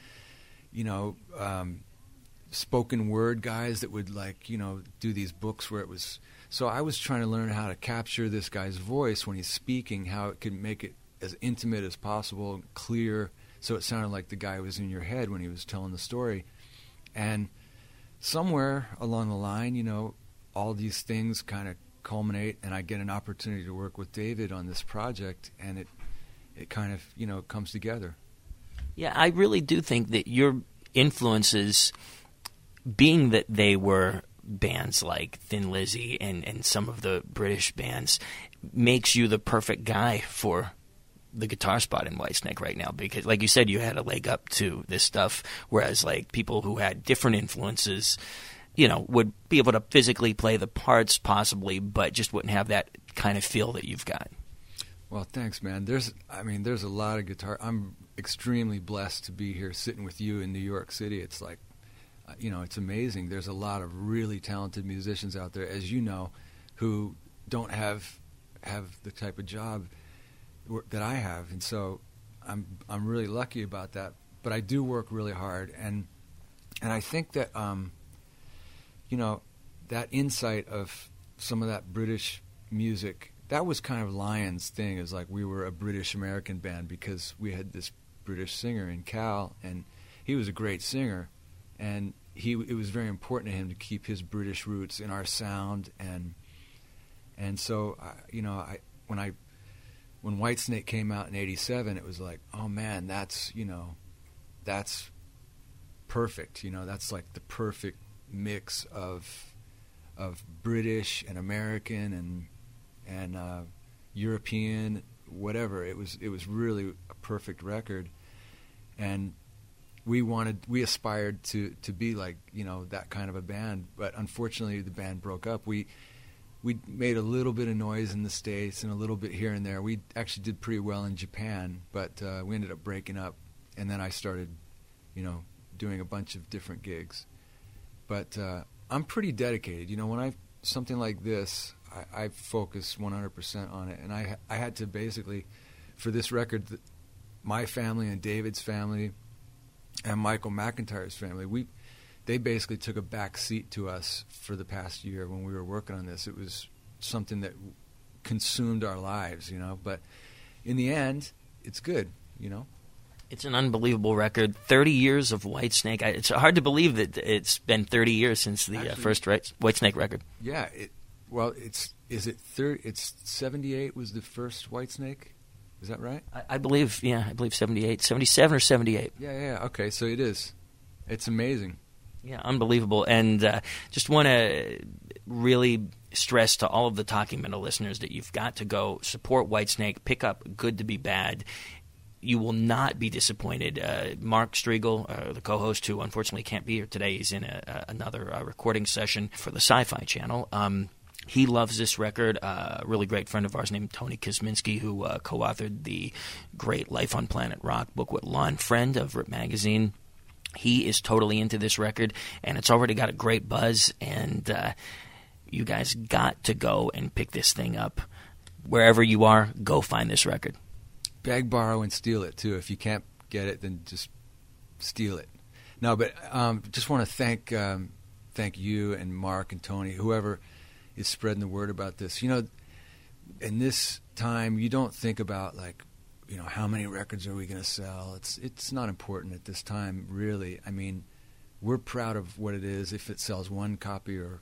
spoken word guys that would do these books where it was. So I was trying to learn how to capture this guy's voice when he's speaking, how it could make it as intimate as possible, clear, so it sounded like the guy was in your head when he was telling the story. And somewhere along the line, all these things kind of culminate, and I get an opportunity to work with David on this project, and it kind of, comes together. Yeah, I really do think that your influences, being that they were bands like Thin Lizzy and some of the British bands, makes you the perfect guy for the guitar spot in Whitesnake right now, because like you said, you had a leg up to this stuff, whereas like people who had different influences, would be able to physically play the parts possibly, but just wouldn't have that kind of feel that you've got. Well, thanks, man. There's a lot of guitar. I'm extremely blessed to be here sitting with you in New York City. It's like, it's amazing. There's a lot of really talented musicians out there, as you know, who don't have the type of job that I have, and so I'm really lucky about that. But I do work really hard, and I think that that insight of some of that British music, that was kind of Lion's thing, is like we were a British American band because we had this British singer in Cal, and he was a great singer, and it was very important to him to keep his British roots in our sound, and so when Whitesnake came out in '87, it was like, oh man, that's perfect. That's like the perfect mix of British and American and European, whatever. It was really a perfect record, and we aspired to be like that kind of a band. But unfortunately, the band broke up. We made a little bit of noise in the States and a little bit here and there. We actually did pretty well in Japan, but we ended up breaking up. And then I started, doing a bunch of different gigs. But I'm pretty dedicated. When something like this, I focus 100% on it. And I had to basically, for this record, my family and David's family and Michael McIntyre's family, they basically took a back seat to us for the past year when we were working on this. It was something that consumed our lives, But in the end, it's good, It's an unbelievable record. 30 years of Whitesnake. It's hard to believe that it's been 30 years since the first Whitesnake record. Yeah. It's 78 was the first Whitesnake? Is that right? I believe 78. 77 or 78. Yeah. Okay, so it is. It's amazing. Yeah, unbelievable. And just want to really stress to all of the Talking Metal listeners that you've got to go support Whitesnake, pick up Good to Be Bad. You will not be disappointed. Mark Striegel, the co-host, who unfortunately can't be here today, he's in another recording session for the Sci-Fi Channel. He loves this record. A really great friend of ours named Tony Kosminski, who co-authored the great Life on Planet Rock book with Lon Friend of Rip Magazine. He is totally into this record, and it's already got a great buzz, and you guys got to go and pick this thing up. Wherever you are, go find this record. Beg, borrow, and steal it, too. If you can't get it, then just steal it. No, but just want to thank you and Mark and Tony, whoever is spreading the word about this. You know, in this time, you don't think about like, you know, how many records are we going to sell? It's not important at this time, really. I mean, we're proud of what it is. If it sells one copy or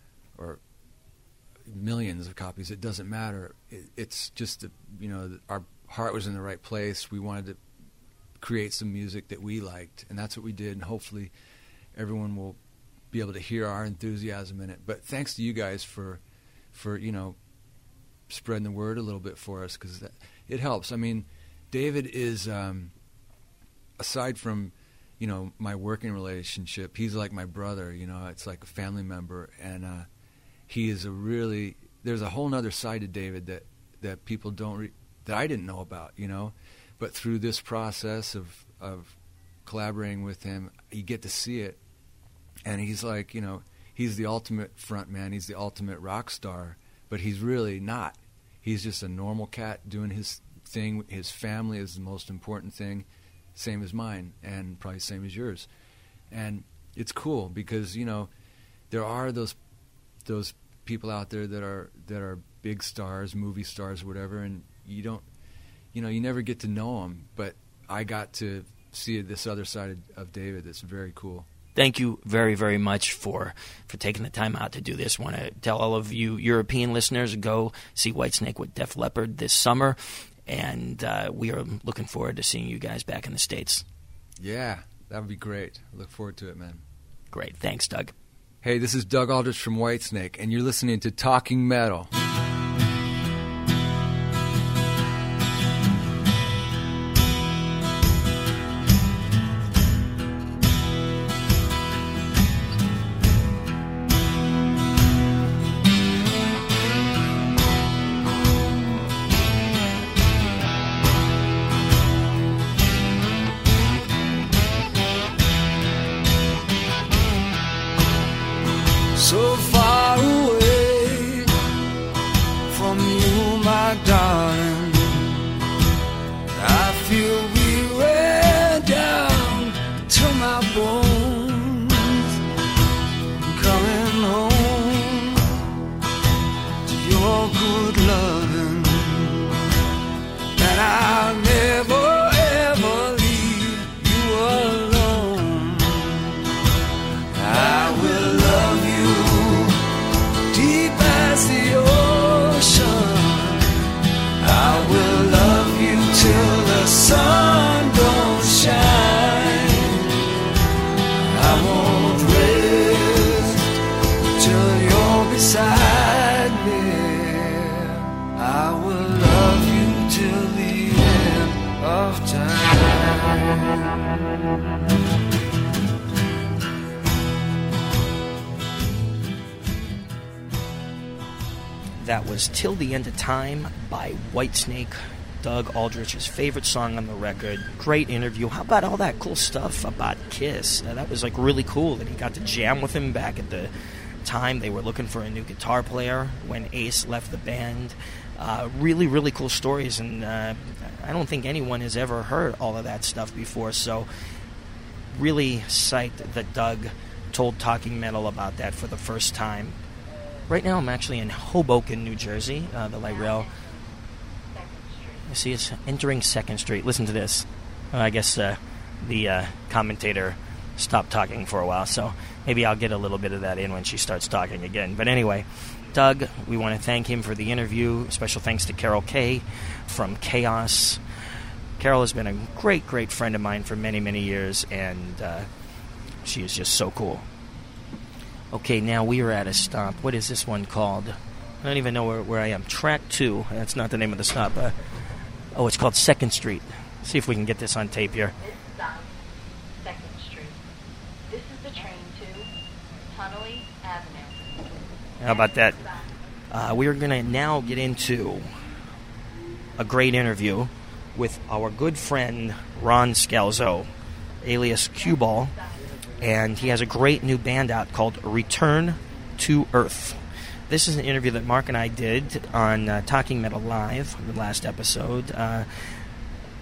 millions of copies, it doesn't matter. It's just that, you know, our heart was in the right place. We wanted to create some music that we liked, and that's what we did. And hopefully, everyone will be able to hear our enthusiasm in it. But thanks to you guys for you know, spreading the word a little bit for us, because it helps. I mean, David is, aside from, you know, my working relationship, he's like my brother. You know, it's like a family member, and he is there's a whole nother side to David that people that I didn't know about, you know. But through this process of collaborating with him, you get to see it. And he's like, you know, he's the ultimate front man. He's the ultimate rock star, but he's really not. He's just a normal cat doing his thing. His family is the most important thing, same as mine, and probably same as yours. And it's cool because, you know, there are those people out there that are big stars, movie stars, whatever, and you don't, you know, you never get to know them. But I got to see this other side of David. That's very cool. Thank you very, very much for taking the time out to do this. I want to tell all of you European listeners, go see Whitesnake with Def Leppard this summer, and we are looking forward to seeing you guys back in the States. Yeah, that would be great. I look forward to it, man. Great. Thanks, Doug. Hey, this is Doug Aldrich from Whitesnake, and you're listening to Talking Metal. So far away from you, my darling, I feel weary down to my bones. Coming home to your good loving, that I'll never ever leave you alone. I will love you deep as the ocean. I will love you till the sun don't shine. I won't rest till you're beside me. I will love you till the end of time. That was Till the End of Time by Whitesnake, Doug Aldrich's favorite song on the record. Great interview. How about all that cool stuff about Kiss? That was like really cool that he got to jam with him back at the time they were looking for a new guitar player when Ace left the band. Really, really cool stories, and I don't think anyone has ever heard all of that stuff before, so really psyched that Doug told Talking Metal about that for the first time. Right now I'm actually in Hoboken, New Jersey, the light rail. You see it's entering 2nd Street. Listen to this. I guess the commentator stopped talking for a while, so maybe I'll get a little bit of that in when she starts talking again. But anyway, Doug, we want to thank him for the interview. Special thanks to Carol Kay from Chaos. Carol has been a great, great friend of mine for many, many years, and she is just so cool. Okay, now we are at a stop. What is this one called? I don't even know where I am. Track 2. That's not the name of the stop. It's called 2nd Street. See if we can get this on tape here. This stop, 2nd Street. This is the train to Tunnelly Avenue. How about that? We are going to now get into a great interview with our good friend Ron Scalzo, alias Cue Ball. And he has a great new band out called Return to Earth. This is an interview that Mark and I did on Talking Metal Live, the last episode.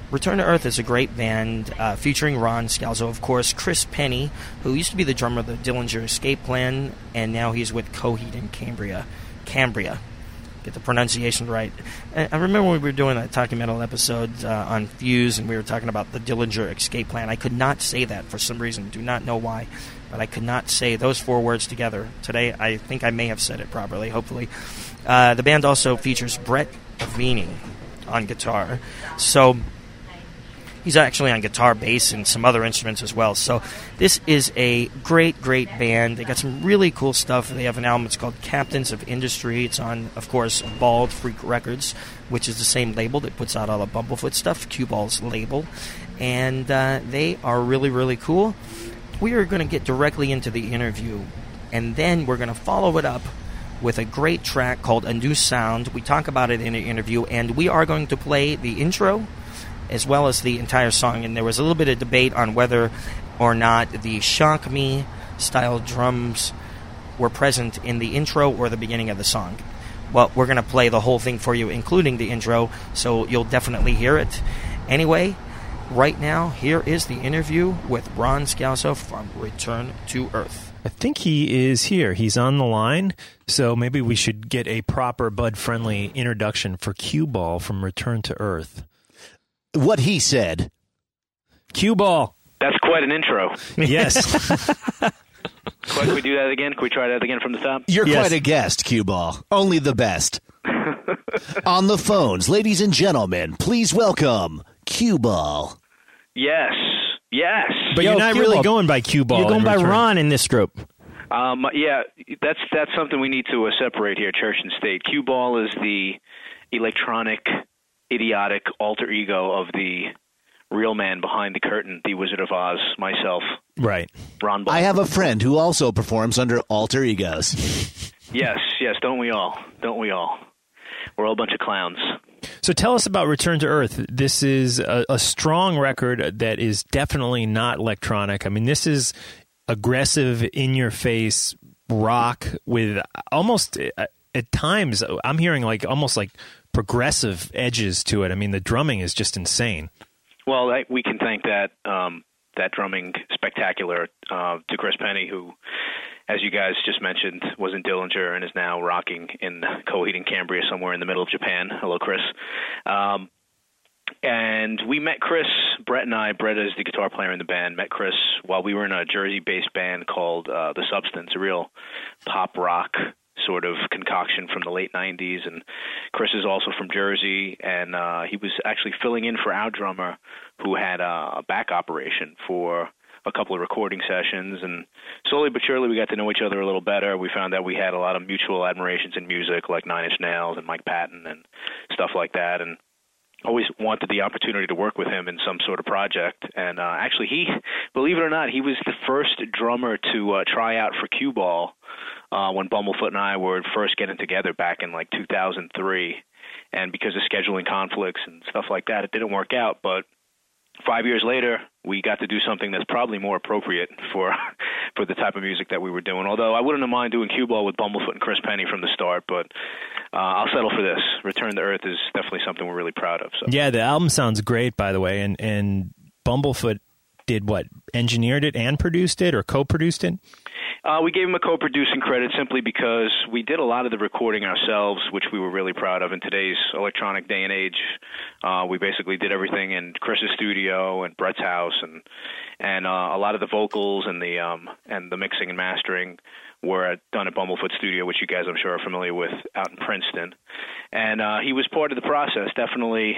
Return to Earth is a great band featuring Ron Scalzo, of course, Chris Penny, who used to be the drummer of the Dillinger Escape Plan, and now he's with Coheed and Cambria. Get the pronunciation right. I remember when we were doing that Talking Metal episode on Fuse, and we were talking about the Dillinger Escape Plan. I could not say that for some reason. Do not know why, but I could not say those 4 words together. Today, I think I may have said it properly, hopefully. The band also features Brett Aveni on guitar. So he's actually on guitar, bass, and some other instruments as well. So this is a great, great band. They got some really cool stuff. They have an album. It's called Captains of Industry. It's on, of course, Bald Freak Records, which is the same label that puts out all the Bumblefoot stuff, Cue Ball's label. And they are really, really cool. We are going to get directly into the interview, and then we're going to follow it up with a great track called A New Sound. We talk about it in the interview, and we are going to play the intro as well as the entire song. And there was a little bit of debate on whether or not the Shock Me style drums were present in the intro or the beginning of the song. Well, we're going to play the whole thing for you, including the intro, so you'll definitely hear it. Anyway, right now, here is the interview with Ron Scalzo from Return to Earth. I think he is here. He's on the line, so maybe we should get a proper Bud-friendly introduction for Cue Ball from Return to Earth. What he said. Cue Ball. That's quite an intro. Yes. Can we do that again? Can we try that again from the top? You're quite a guest, Cue Ball. Only the best. On the phones, ladies and gentlemen, please welcome Cue Ball. Yes. Yes. But you're not really going by Cue Ball. You're going by Ron in this group. Yeah, that's something we need to separate here, church and state. Cue Ball is the electronic, idiotic alter ego of the real man behind the curtain, the Wizard of Oz, myself. Right. Ron Ball. I have a friend who also performs under alter egos. Yes, don't we all? Don't we all? We're all a bunch of clowns. So tell us about Return to Earth. This is a strong record that is definitely not electronic. I mean, this is aggressive, in-your-face rock with almost, at times, I'm hearing almost like progressive edges to it. I mean, the drumming is just insane. Well, we can thank that drumming spectacular to Chris Penny, who, as you guys just mentioned, was in Dillinger and is now rocking in Coheed and Cambria somewhere in the middle of Japan. Hello, Chris. And we met Chris, Brett and I. Brett is the guitar player in the band. Met Chris while we were in a Jersey-based band called The Substance, a real pop rock sort of concoction from the late 90s. And Chris is also from Jersey, and he was actually filling in for our drummer who had a back operation for a couple of recording sessions, and slowly but surely we got to know each other a little better. We found out we had a lot of mutual admirations in music, like Nine Inch Nails and Mike Patton and stuff like that, and always wanted the opportunity to work with him in some sort of project. And actually, he, believe it or not, he was the first drummer to try out for Cue Ball when Bumblefoot and I were first getting together back in 2003. And because of scheduling conflicts and stuff like that, it didn't work out. But 5 years later, we got to do something that's probably more appropriate for the type of music that we were doing. Although I wouldn't have mind doing Cue Ball with Bumblefoot and Chris Penny from the start, but I'll settle for this. Return to Earth is definitely something we're really proud of. So. Yeah, the album sounds great, by the way, and Bumblefoot did what? Engineered it and produced it, or co-produced it? We gave him a co-producing credit simply because we did a lot of the recording ourselves, which we were really proud of in today's electronic day and age. We basically did everything in Chris's studio and Brett's house, and a lot of the vocals and the mixing and mastering were done at Bumblefoot Studio, which you guys I'm sure are familiar with out in Princeton. And he was part of the process, definitely.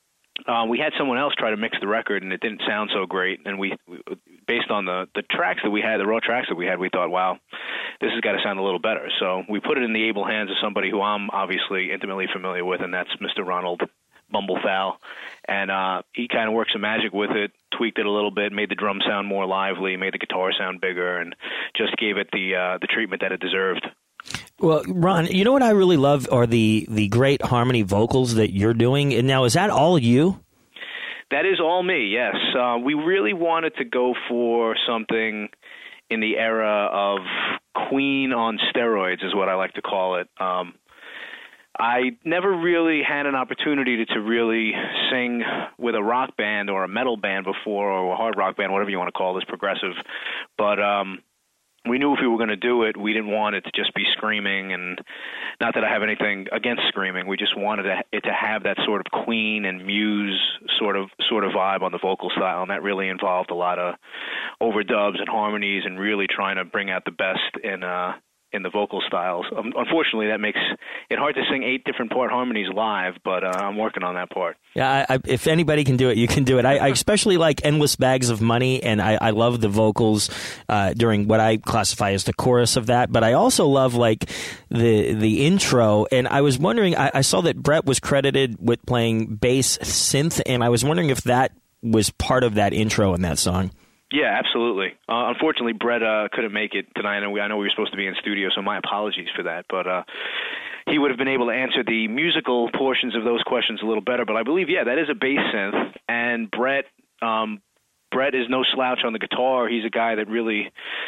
We had someone else try to mix the record, and it didn't sound so great. And we based on the tracks that we had, the raw tracks that we had, we thought, wow, this has got to sound a little better. So we put it in the able hands of somebody who I'm obviously intimately familiar with, and that's Mr. Ronald Bumblefowl. And he kind of worked some magic with it, tweaked it a little bit, made the drum sound more lively, made the guitar sound bigger, and just gave it the treatment that it deserved. Well, Ron, you know what I really love are the great harmony vocals that you're doing. And now, is that all you? That is all me, yes. We really wanted to go for something in the era of Queen on steroids, is what I like to call it. I never really had an opportunity to really sing with a rock band or a metal band before, or a hard rock band, whatever you want to call this, progressive. But we knew if we were going to do it, we didn't want it to just be screaming, and not that I have anything against screaming. We just wanted it to have that sort of Queen and Muse sort of vibe on the vocal style, and that really involved a lot of overdubs and harmonies, and really trying to bring out the best in the vocal styles. Unfortunately, that makes it hard to sing 8 different part harmonies live, but I'm working on that part. Yeah, if anybody can do it, you can do it. I especially like Endless Bags of Money, and I love the vocals during what I classify as the chorus of that, but I also love like the intro, and I was wondering, I saw that Brett was credited with playing bass synth, and I was wondering if that was part of that intro in that song. Yeah, absolutely. Unfortunately, Brett couldn't make it tonight, and I know we were supposed to be in studio, so my apologies for that. But he would have been able to answer the musical portions of those questions a little better. But I believe, yeah, that is a bass synth, and Brett is no slouch on the guitar. He's a guy that really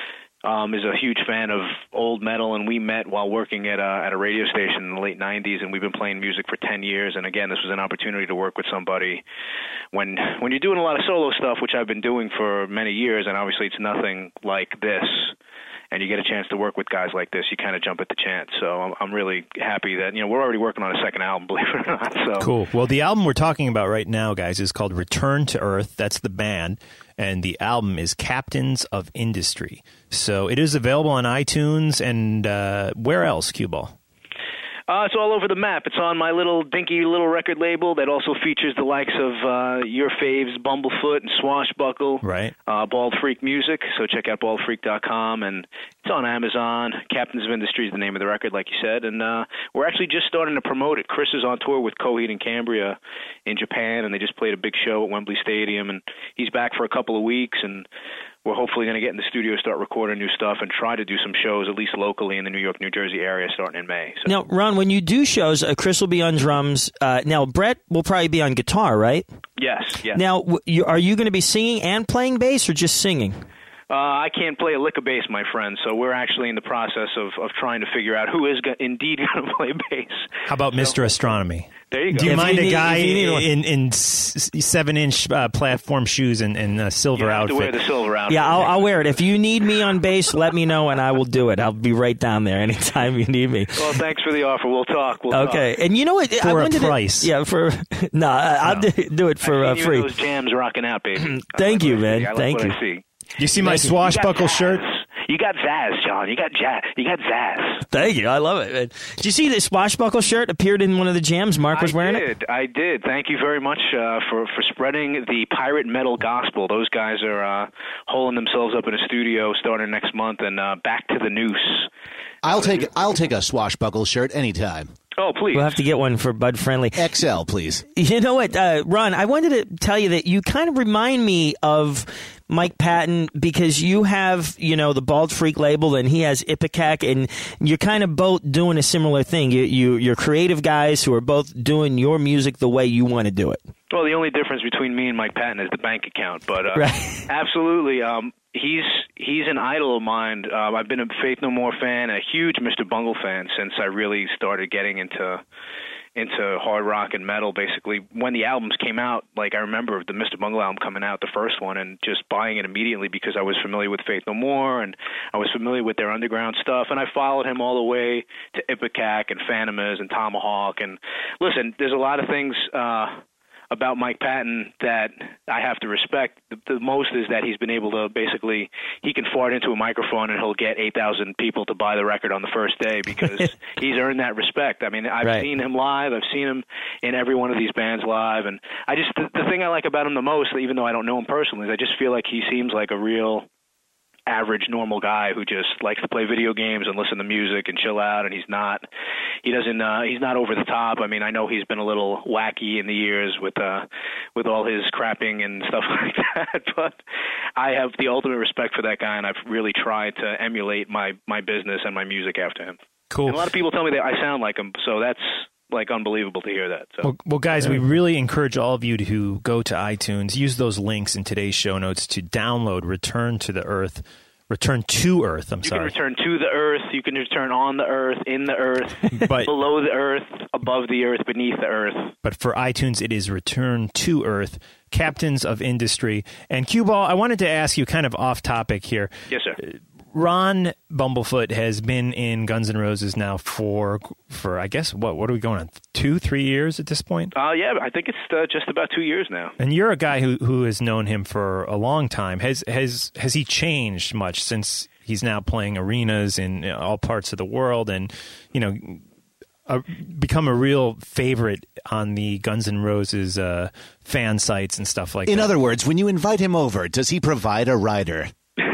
is a huge fan of old metal, and we met while working at a radio station in the late 90s, and we've been playing music for 10 years. And again, this was an opportunity to work with somebody when you're doing a lot of solo stuff, which I've been doing for many years, and obviously it's nothing like this, and you get a chance to work with guys like this, you kind of jump at the chance. So I'm really happy that, we're already working on a second album, believe it or not. So. Cool. Well, the album we're talking about right now, guys, is called Return to Earth. That's the band. And the album is Captains of Industry. So it is available on iTunes and where else, Cue Ball? It's all over the map. It's on my little dinky little record label that also features the likes of your faves, Bumblefoot and Swashbuckle, right? Bald Freak Music. So check out baldfreak.com, and it's on Amazon. Captains of Industry is the name of the record, like you said, and we're actually just starting to promote it. Chris is on tour with Coheed and Cambria in Japan, and they just played a big show at Wembley Stadium, and he's back for a couple of weeks, and we're hopefully going to get in the studio, start recording new stuff, and try to do some shows, at least locally in the New York, New Jersey area, starting in May. So. Now, Ron, when you do shows, Chris will be on drums. Now, Brett will probably be on guitar, right? Yes. Now, are you going to be singing and playing bass, or just singing? I can't play a lick of bass, my friend, so we're actually in the process of trying to figure out who is indeed going to play bass. How about Mr. Astronomy? There you go. Do you mind a guy in 7-inch platform shoes and a silver outfit? You have to wear the silver outfit. Yeah, I'll wear it. If you need me on bass, let me know, and I will do it. I'll be right down there anytime you need me. Well, thanks for the offer. We'll talk. Okay. And you know what? For a price. I'll do it for free. Those jams rocking out, baby. Thank you, man. Thank you. I see. You see my swashbuckle shirt? You got zazz, John. You got zazz. Thank you. I love it, man. Did you see the swashbuckle shirt appeared in one of the jams? Mark was wearing it? I did. Thank you very much for spreading the pirate metal gospel. Those guys are holing themselves up in a studio starting next month, and back to the noose. I'll take a swashbuckle shirt anytime. Oh, please. We'll have to get one for Bud Friendly. XL, please. You know what, Ron, I wanted to tell you that you kind of remind me of Mike Patton because you have, the Bald Freak label and he has Ipecac, and you're kind of both doing a similar thing. You're creative guys who are both doing your music the way you want to do it. Well, the only difference between me and Mike Patton is the bank account, but right. Absolutely. He's an idol of mine. I've been a Faith No More fan, a huge Mr. Bungle fan since I really started getting into hard rock and metal. Basically, when the albums came out, like I remember the Mr. Bungle album coming out, the first one, and just buying it immediately because I was familiar with Faith No More and I was familiar with their underground stuff, and I followed him all the way to Ipecac and Phantomas and Tomahawk. And listen, there's a lot of things about Mike Patton that I have to respect. The most is that he's been able to basically, he can fart into a microphone and he'll get 8,000 people to buy the record on the first day because he's earned that respect. I mean, I've seen him live. I've seen him in every one of these bands live. And I just, the thing I like about him the most, even though I don't know him personally, is I just feel like he seems like a real average normal guy who just likes to play video games and listen to music and chill out, and he's not over the top. I mean, I know he's been a little wacky in the years with all his crapping and stuff like that, but I have the ultimate respect for that guy, and I've really tried to emulate my business and my music after him. Cool. And a lot of people tell me that I sound like him, so that's like unbelievable to hear that. So. Well, guys, we really encourage all of you to go to iTunes, use those links in today's show notes to download Return to the Earth Return to Earth. You can return to the Earth. You can return on the Earth, in the Earth, But- below the Earth, above the Earth, beneath the Earth. But for iTunes, it is Return to Earth, Captains of Industry. And Cue Ball, I wanted to ask you kind of off topic here. Yes, sir. Ron Bumblefoot has been in Guns N' Roses now for I guess, what are we going on, 2-3 years at this point? Yeah, I think it's just about 2 years now. And you're a guy who has known him for a long time. Has he changed much since he's now playing arenas in all parts of the world and, become a real favorite on the Guns N' Roses fan sites and stuff like that? In other words, when you invite him over, does he provide a rider?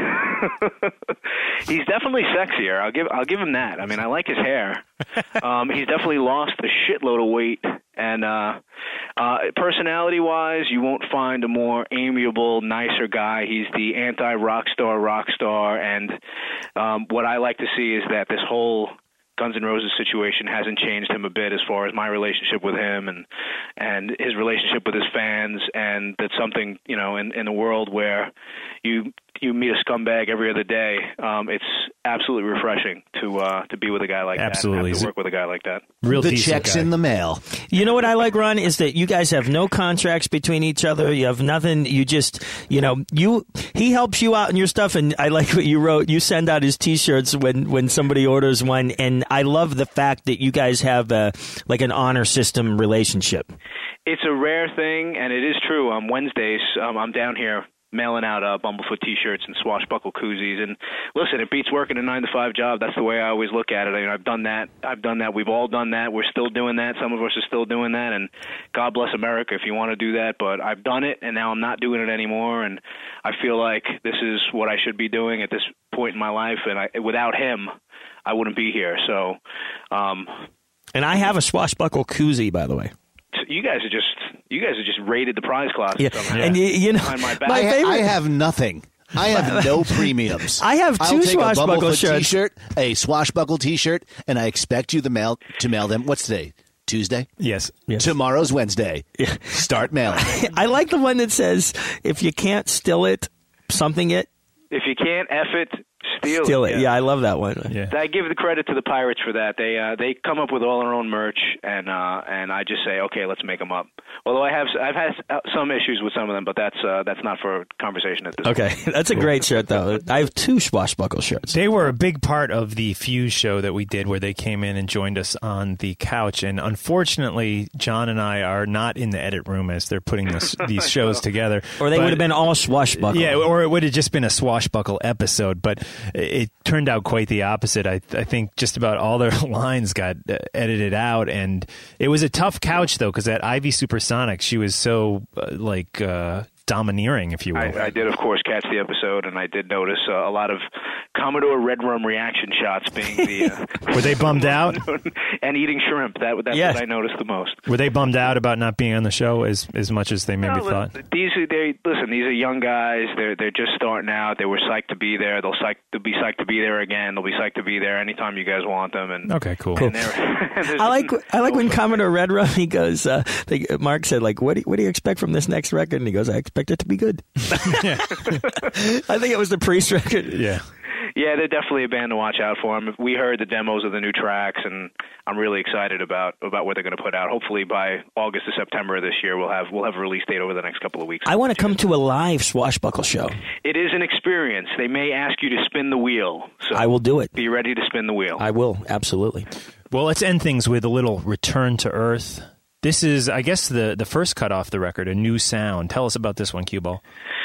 He's definitely sexier. I'll give him that. I mean, I like his hair. He's definitely lost a shitload of weight, and personality-wise, you won't find a more amiable, nicer guy. He's the anti-rock star, and what I like to see is that this whole Guns N' Roses situation hasn't changed him a bit as far as my relationship with him and his relationship with his fans, and that's something, in a world where you meet a scumbag every other day, it's absolutely refreshing to be with a guy like Absolutely. that, and have to work with a guy like that. Real the check's guy. in the mail. You know what I like, Ron, is that you guys have no contracts between each other. You have nothing. You just, he helps you out in your stuff, and I like what you wrote. You send out his T-shirts when somebody orders one, and I love the fact that you guys have an honor system relationship. It's a rare thing, and it is true. On Wednesdays, I'm down here mailing out Bumblefoot T-shirts and swashbuckle koozies. And listen, it beats working a 9-to-5 job. That's the way I always look at it. I've done that. We've all done that. We're still doing that. Some of us are still doing that. And God bless America if you want to do that. But I've done it, and now I'm not doing it anymore. And I feel like this is what I should be doing at this point in my life. And without him, I wouldn't be here. So, and I have a swashbuckle koozie, by the way. You guys are just raided the prize closet. Yeah. Somehow. And My back. I have nothing. I have no premiums. I have two swashbuckle shirts. T-shirt, a swashbuckle T-shirt, and I expect you to mail them. What's today? Tuesday? Yes. Tomorrow's Wednesday. Yeah. Start mailing. I like the one that says, if you can't still it, something it. If you can't F it, steal it. Yeah, I love that one. Yeah. I give the credit to the Pirates for that. They come up with all their own merch, and I just say, okay, let's make them up. Although I've had some issues with some of them, but that's not for conversation at this point. Okay, that's a great shirt though. I have two swashbuckle shirts. They were a big part of the Fuse show that we did, where they came in and joined us on the couch. And unfortunately, John and I are not in the edit room as they're putting these shows together. Or they would have been all swashbuckle. Yeah, or it would have just been a swashbuckle episode. But it turned out quite the opposite. I think just about all their lines got edited out, and it was a tough couch though, because that Ivy Supersonic, she was so domineering, if you will. I did, of course, catch the episode, and I did notice a lot of Commodore Red Rum reaction shots being the... Were they bummed out? And eating shrimp. That's Yes. what I noticed the most. Were they bummed out about not being on the show as much as they maybe thought? These are young guys. They're just starting out. They were psyched to be there. They'll be psyched to be there again. They'll be psyched to be there anytime you guys want them. And okay, cool. And I like when Commodore Red Rum, he goes, Mark said, like, what do you expect from this next record? And he goes, I expect it to be good. I think it was the Priest record. Yeah. Yeah, they're definitely a band to watch out for. We heard the demos of the new tracks, and I'm really excited about what they're going to put out. Hopefully by August or September of this year, we'll have a release date over the next couple of weeks. I want to come to a live swashbuckle show. It is an experience. They may ask you to spin the wheel. So I will do it. Be ready to spin the wheel. I will, absolutely. Well, let's end things with a little Return to Earth. This is, I guess, the first cut off the record, A New Sound. Tell us about this one, Cue Ball.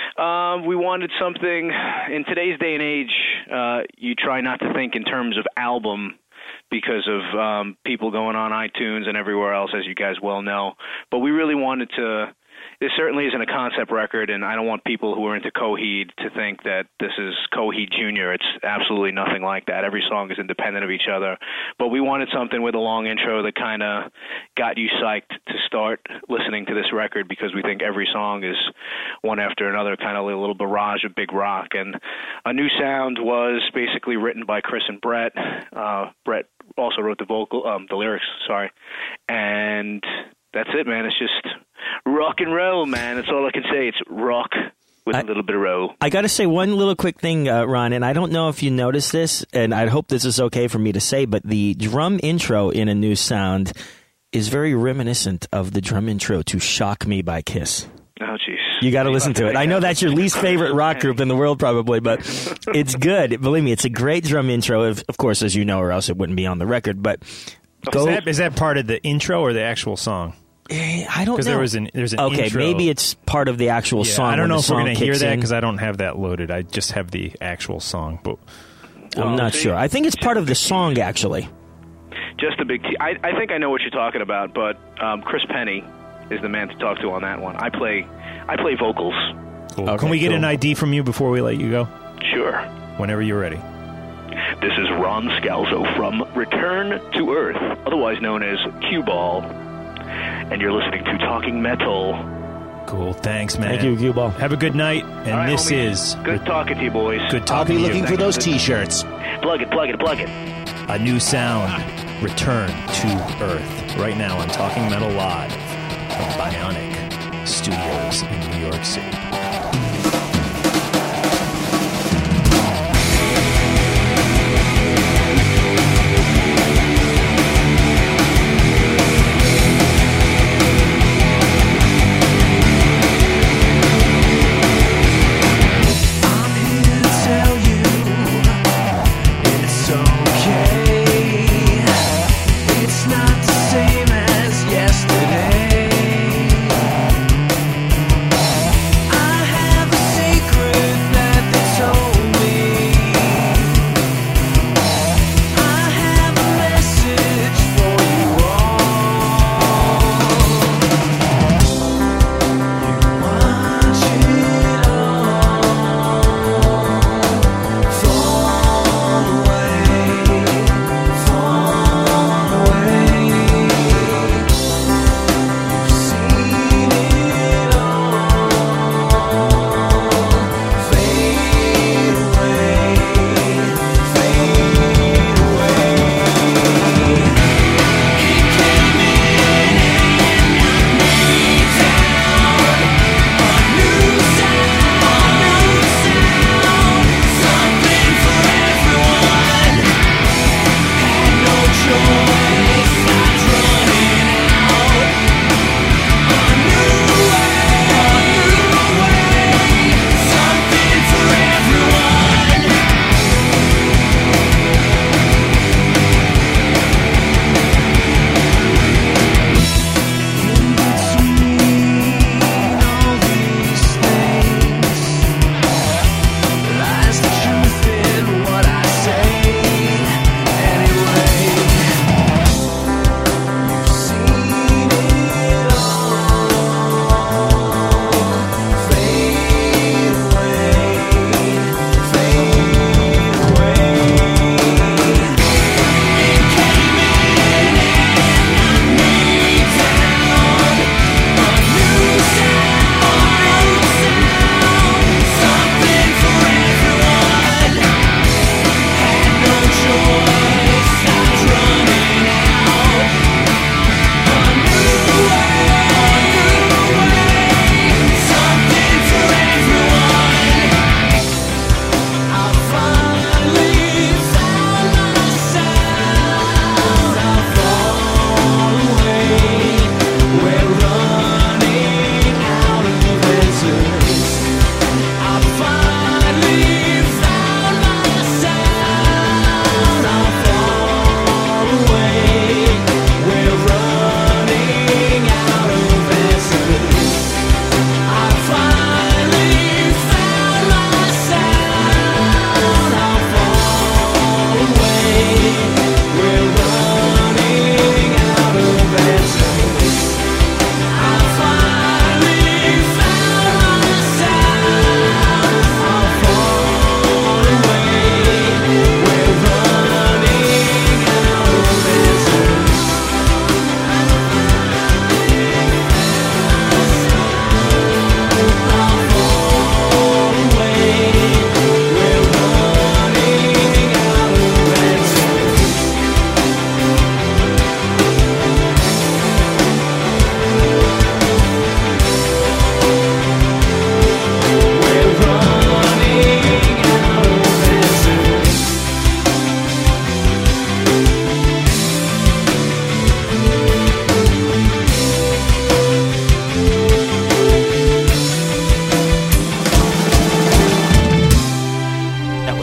We wanted something, in today's day and age, you try not to think in terms of album because of people going on iTunes and everywhere else, as you guys well know. But we really wanted to, this certainly isn't a concept record, and I don't want people who are into Coheed to think that this is Coheed Jr. It's absolutely nothing like that. Every song is independent of each other. But we wanted something with a long intro that kind of got you psyched to start listening to this record, because we think every song is one after another, kind of a little barrage of big rock. And A New Sound was basically written by Chris and Brett. Brett also wrote the lyrics, and that's it, man. It's just rock and roll, man. That's all I can say. It's rock with a little bit of row. I got to say one little quick thing, Ron, and I don't know if you noticed this, and I hope this is okay for me to say, but the drum intro in A New Sound is very reminiscent of the drum intro to Shock Me by Kiss. Oh, jeez. You got to listen to it. I know that's your least favorite rock group in the world, probably, but it's good. Believe me, it's a great drum intro, of course, as you know, or else it wouldn't be on the record. But is that part of the intro or the actual song? I don't know. Because there's an okay, intro. Maybe it's part of the actual song. I don't know if we're going to hear that because I don't have that loaded. I just have the actual song. But I'm not sure. I think it's part of the song, actually. Just a big I think I know what you're talking about, but Chris Penny is the man to talk to on that one. I play vocals. Cool. Okay, can we get an ID from you before we let you go? Sure. Whenever you're ready. This is Ron Scalzo from Return to Earth, otherwise known as Cue Ball, and you're listening to Talking Metal. Cool. Thanks, man. Thank you, Cue Ball. Have a good night. And right, this homie. is good talking to you, boys. Good talking I'll be to you. looking for those T-shirts. Plug it. A New Sound. Return to Earth. Right now on Talking Metal Live from Bionic Studios in New York City. Yesterday,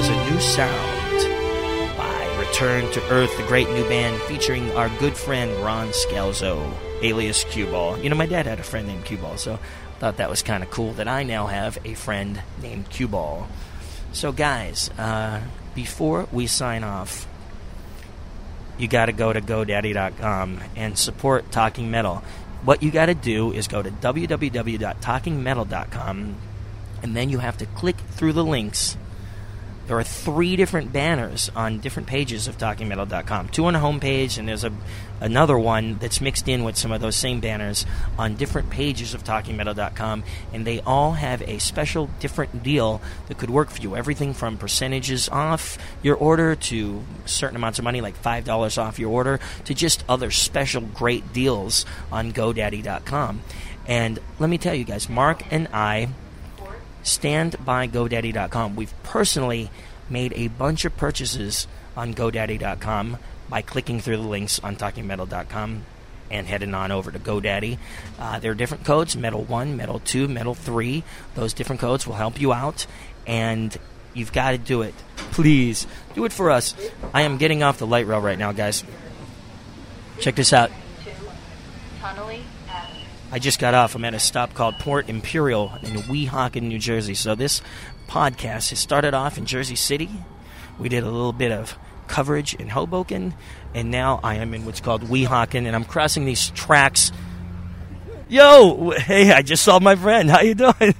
was a new sound by Return to Earth, the great new band featuring our good friend Ron Scalzo, alias Cue Ball. You know, my dad had a friend named Cue Ball, so I thought that was kind of cool that I now have a friend named Cue Ball. So, guys, before we sign off, you got to go to GoDaddy.com and support Talking Metal. What you got to do is go to www.talkingmetal.com, and then you have to click through the links. There are 3 different banners on different pages of TalkingMetal.com. 2 on the homepage, and there's another one that's mixed in with some of those same banners on different pages of TalkingMetal.com, and they all have a special different deal that could work for you. Everything from percentages off your order to certain amounts of money, like $5 off your order, to just other special great deals on GoDaddy.com. And let me tell you guys, Mark and I stand by GoDaddy.com. We've personally made a bunch of purchases on GoDaddy.com by clicking through the links on TalkingMetal.com and heading on over to GoDaddy. There are different codes, Metal 1, Metal 2, Metal 3. Those different codes will help you out, and you've got to do it. Please, do it for us. I am getting off the light rail right now, guys. Check this out. I just got off. I'm at a stop called Port Imperial in Weehawken, New Jersey. So this podcast has started off in Jersey City. We did a little bit of coverage in Hoboken, and now I am in what's called Weehawken, and I'm crossing these tracks. Yo! Hey, I just saw my friend. How you doing?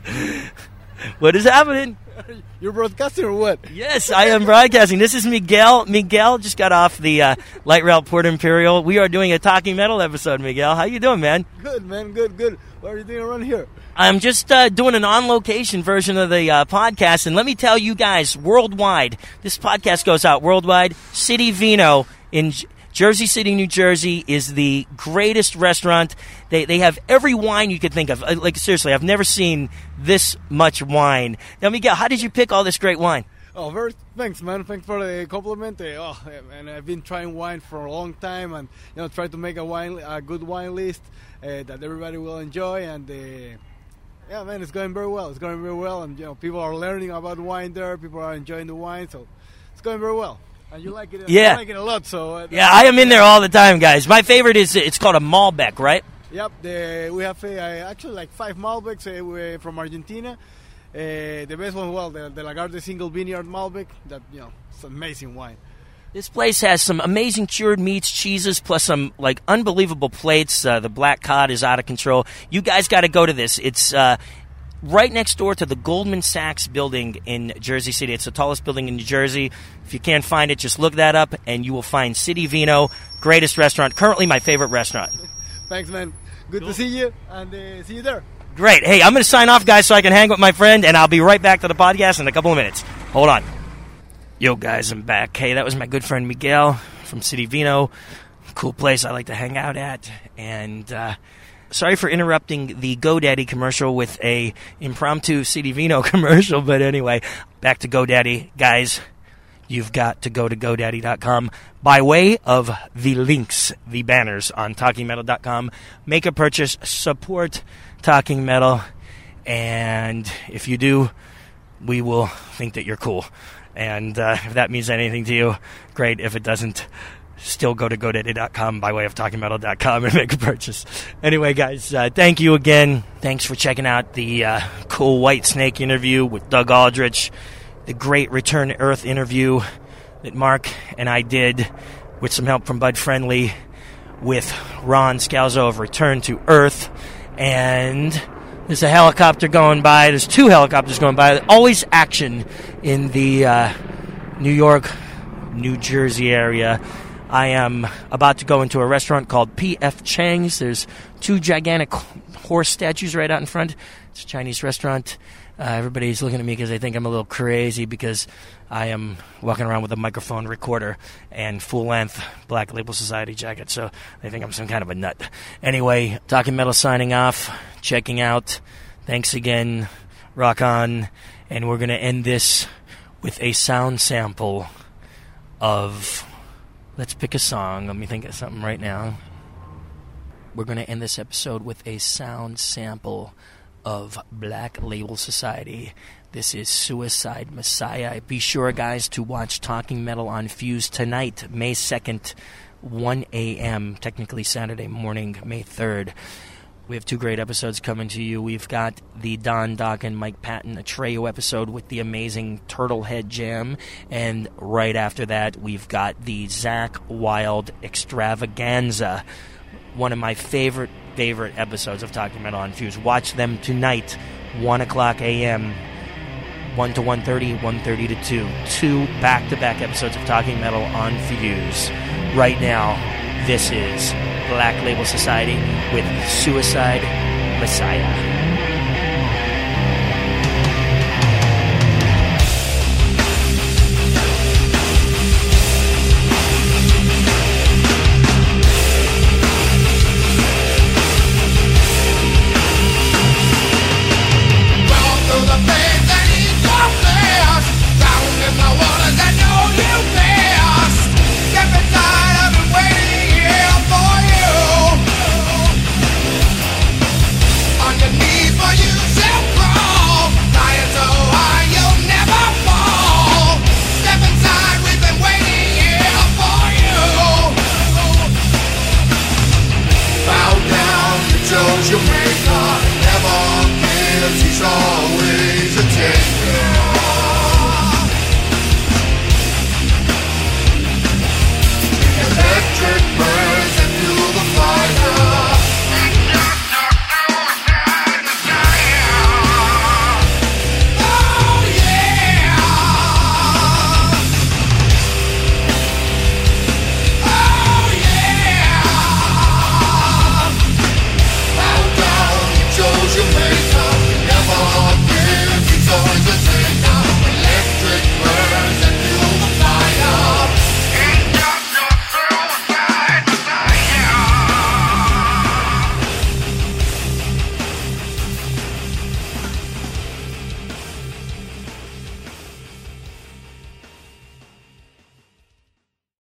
What is happening? You're broadcasting or what? Yes, I am broadcasting. This is Miguel. Miguel just got off the light rail Port Imperial. We are doing a Talking Metal episode, Miguel. How you doing, man? Good, man. Good. What are you doing around here? I'm just doing an on-location version of the podcast, and let me tell you guys, worldwide, this podcast goes out worldwide. City Vino in Jersey City, New Jersey is the greatest restaurant. They have every wine you could think of. Like, seriously, I've never seen this much wine. Now, Miguel, how did you pick all this great wine? Oh, thanks, man. Thanks for the compliment. And I've been trying wine for a long time, and try to make a good wine list that everybody will enjoy. And yeah, man, it's going very well. And people are learning about wine there. People are enjoying the wine, so it's going very well. And you like it? Yeah. You like it a lot. So yeah, I am in there all the time, guys. My favorite it's called a Malbec, right? Yep. We have actually like 5 Malbecs from Argentina. The best one, the Lagarde Single Vineyard Malbec. That it's amazing wine. This place has some amazing cured meats, cheeses, plus some like unbelievable plates. The black cod is out of control. You guys got to go to this. It's right next door to the Goldman Sachs building in Jersey City. It's the tallest building in New Jersey. If you can't find it, just look that up, and you will find City Vino, greatest restaurant. Currently my favorite restaurant. Thanks, man. Good to see you, and see you there. Great. Hey, I'm going to sign off, guys, so I can hang with my friend, and I'll be right back to the podcast in a couple of minutes. Hold on. Yo, guys, I'm back. Hey, that was my good friend Miguel from City Vino. Cool place I like to hang out at, and sorry for interrupting the GoDaddy commercial with a impromptu City Vino commercial, but anyway, back to GoDaddy. Guys, you've got to go to GoDaddy.com by way of the links, the banners on TalkingMetal.com. Make a purchase, support Talking Metal, and if you do, we will think that you're cool. And if that means anything to you, great. If it doesn't, still go to GoDaddy.com by way of TalkingMetal.com and make a purchase. Anyway, guys, thank you again. Thanks for checking out the cool White Snake interview with Doug Aldrich, the great Return to Earth interview that Mark and I did with some help from Bud Friendly with Ron Scalzo of Return to Earth. And there's a helicopter going by. There's 2 helicopters going by. Always action in the New York, New Jersey area. I am about to go into a restaurant called P.F. Chang's. There's 2 gigantic horse statues right out in front. It's a Chinese restaurant. Everybody's looking at me because they think I'm a little crazy because I am walking around with a microphone recorder and full-length Black Label Society jacket, so they think I'm some kind of a nut. Anyway, Talking Metal signing off, checking out. Thanks again. Rock on. And we're going to end this with a sound sample of... Let's pick a song. Let me think of something right now. We're going to end this episode with a sound sample of Black Label Society. This is Suicide Messiah. Be sure, guys, to watch Talking Metal on Fuse tonight, May 2nd, 1 a.m., technically Saturday morning, May 3rd. We have 2 great episodes coming to you. We've got the Don Dock and Mike Patton Atreyu episode with the amazing Turtlehead Jam. And right after that, we've got the Zakk Wylde Extravaganza. One of my favorite episodes of Talking Metal on Fuse. Watch them tonight, 1 o'clock a.m., 1 to 1:30, 1:30 to 2. 2 back-to-back episodes of Talking Metal on Fuse. Right now, this is Black Label Society with Suicide Messiah.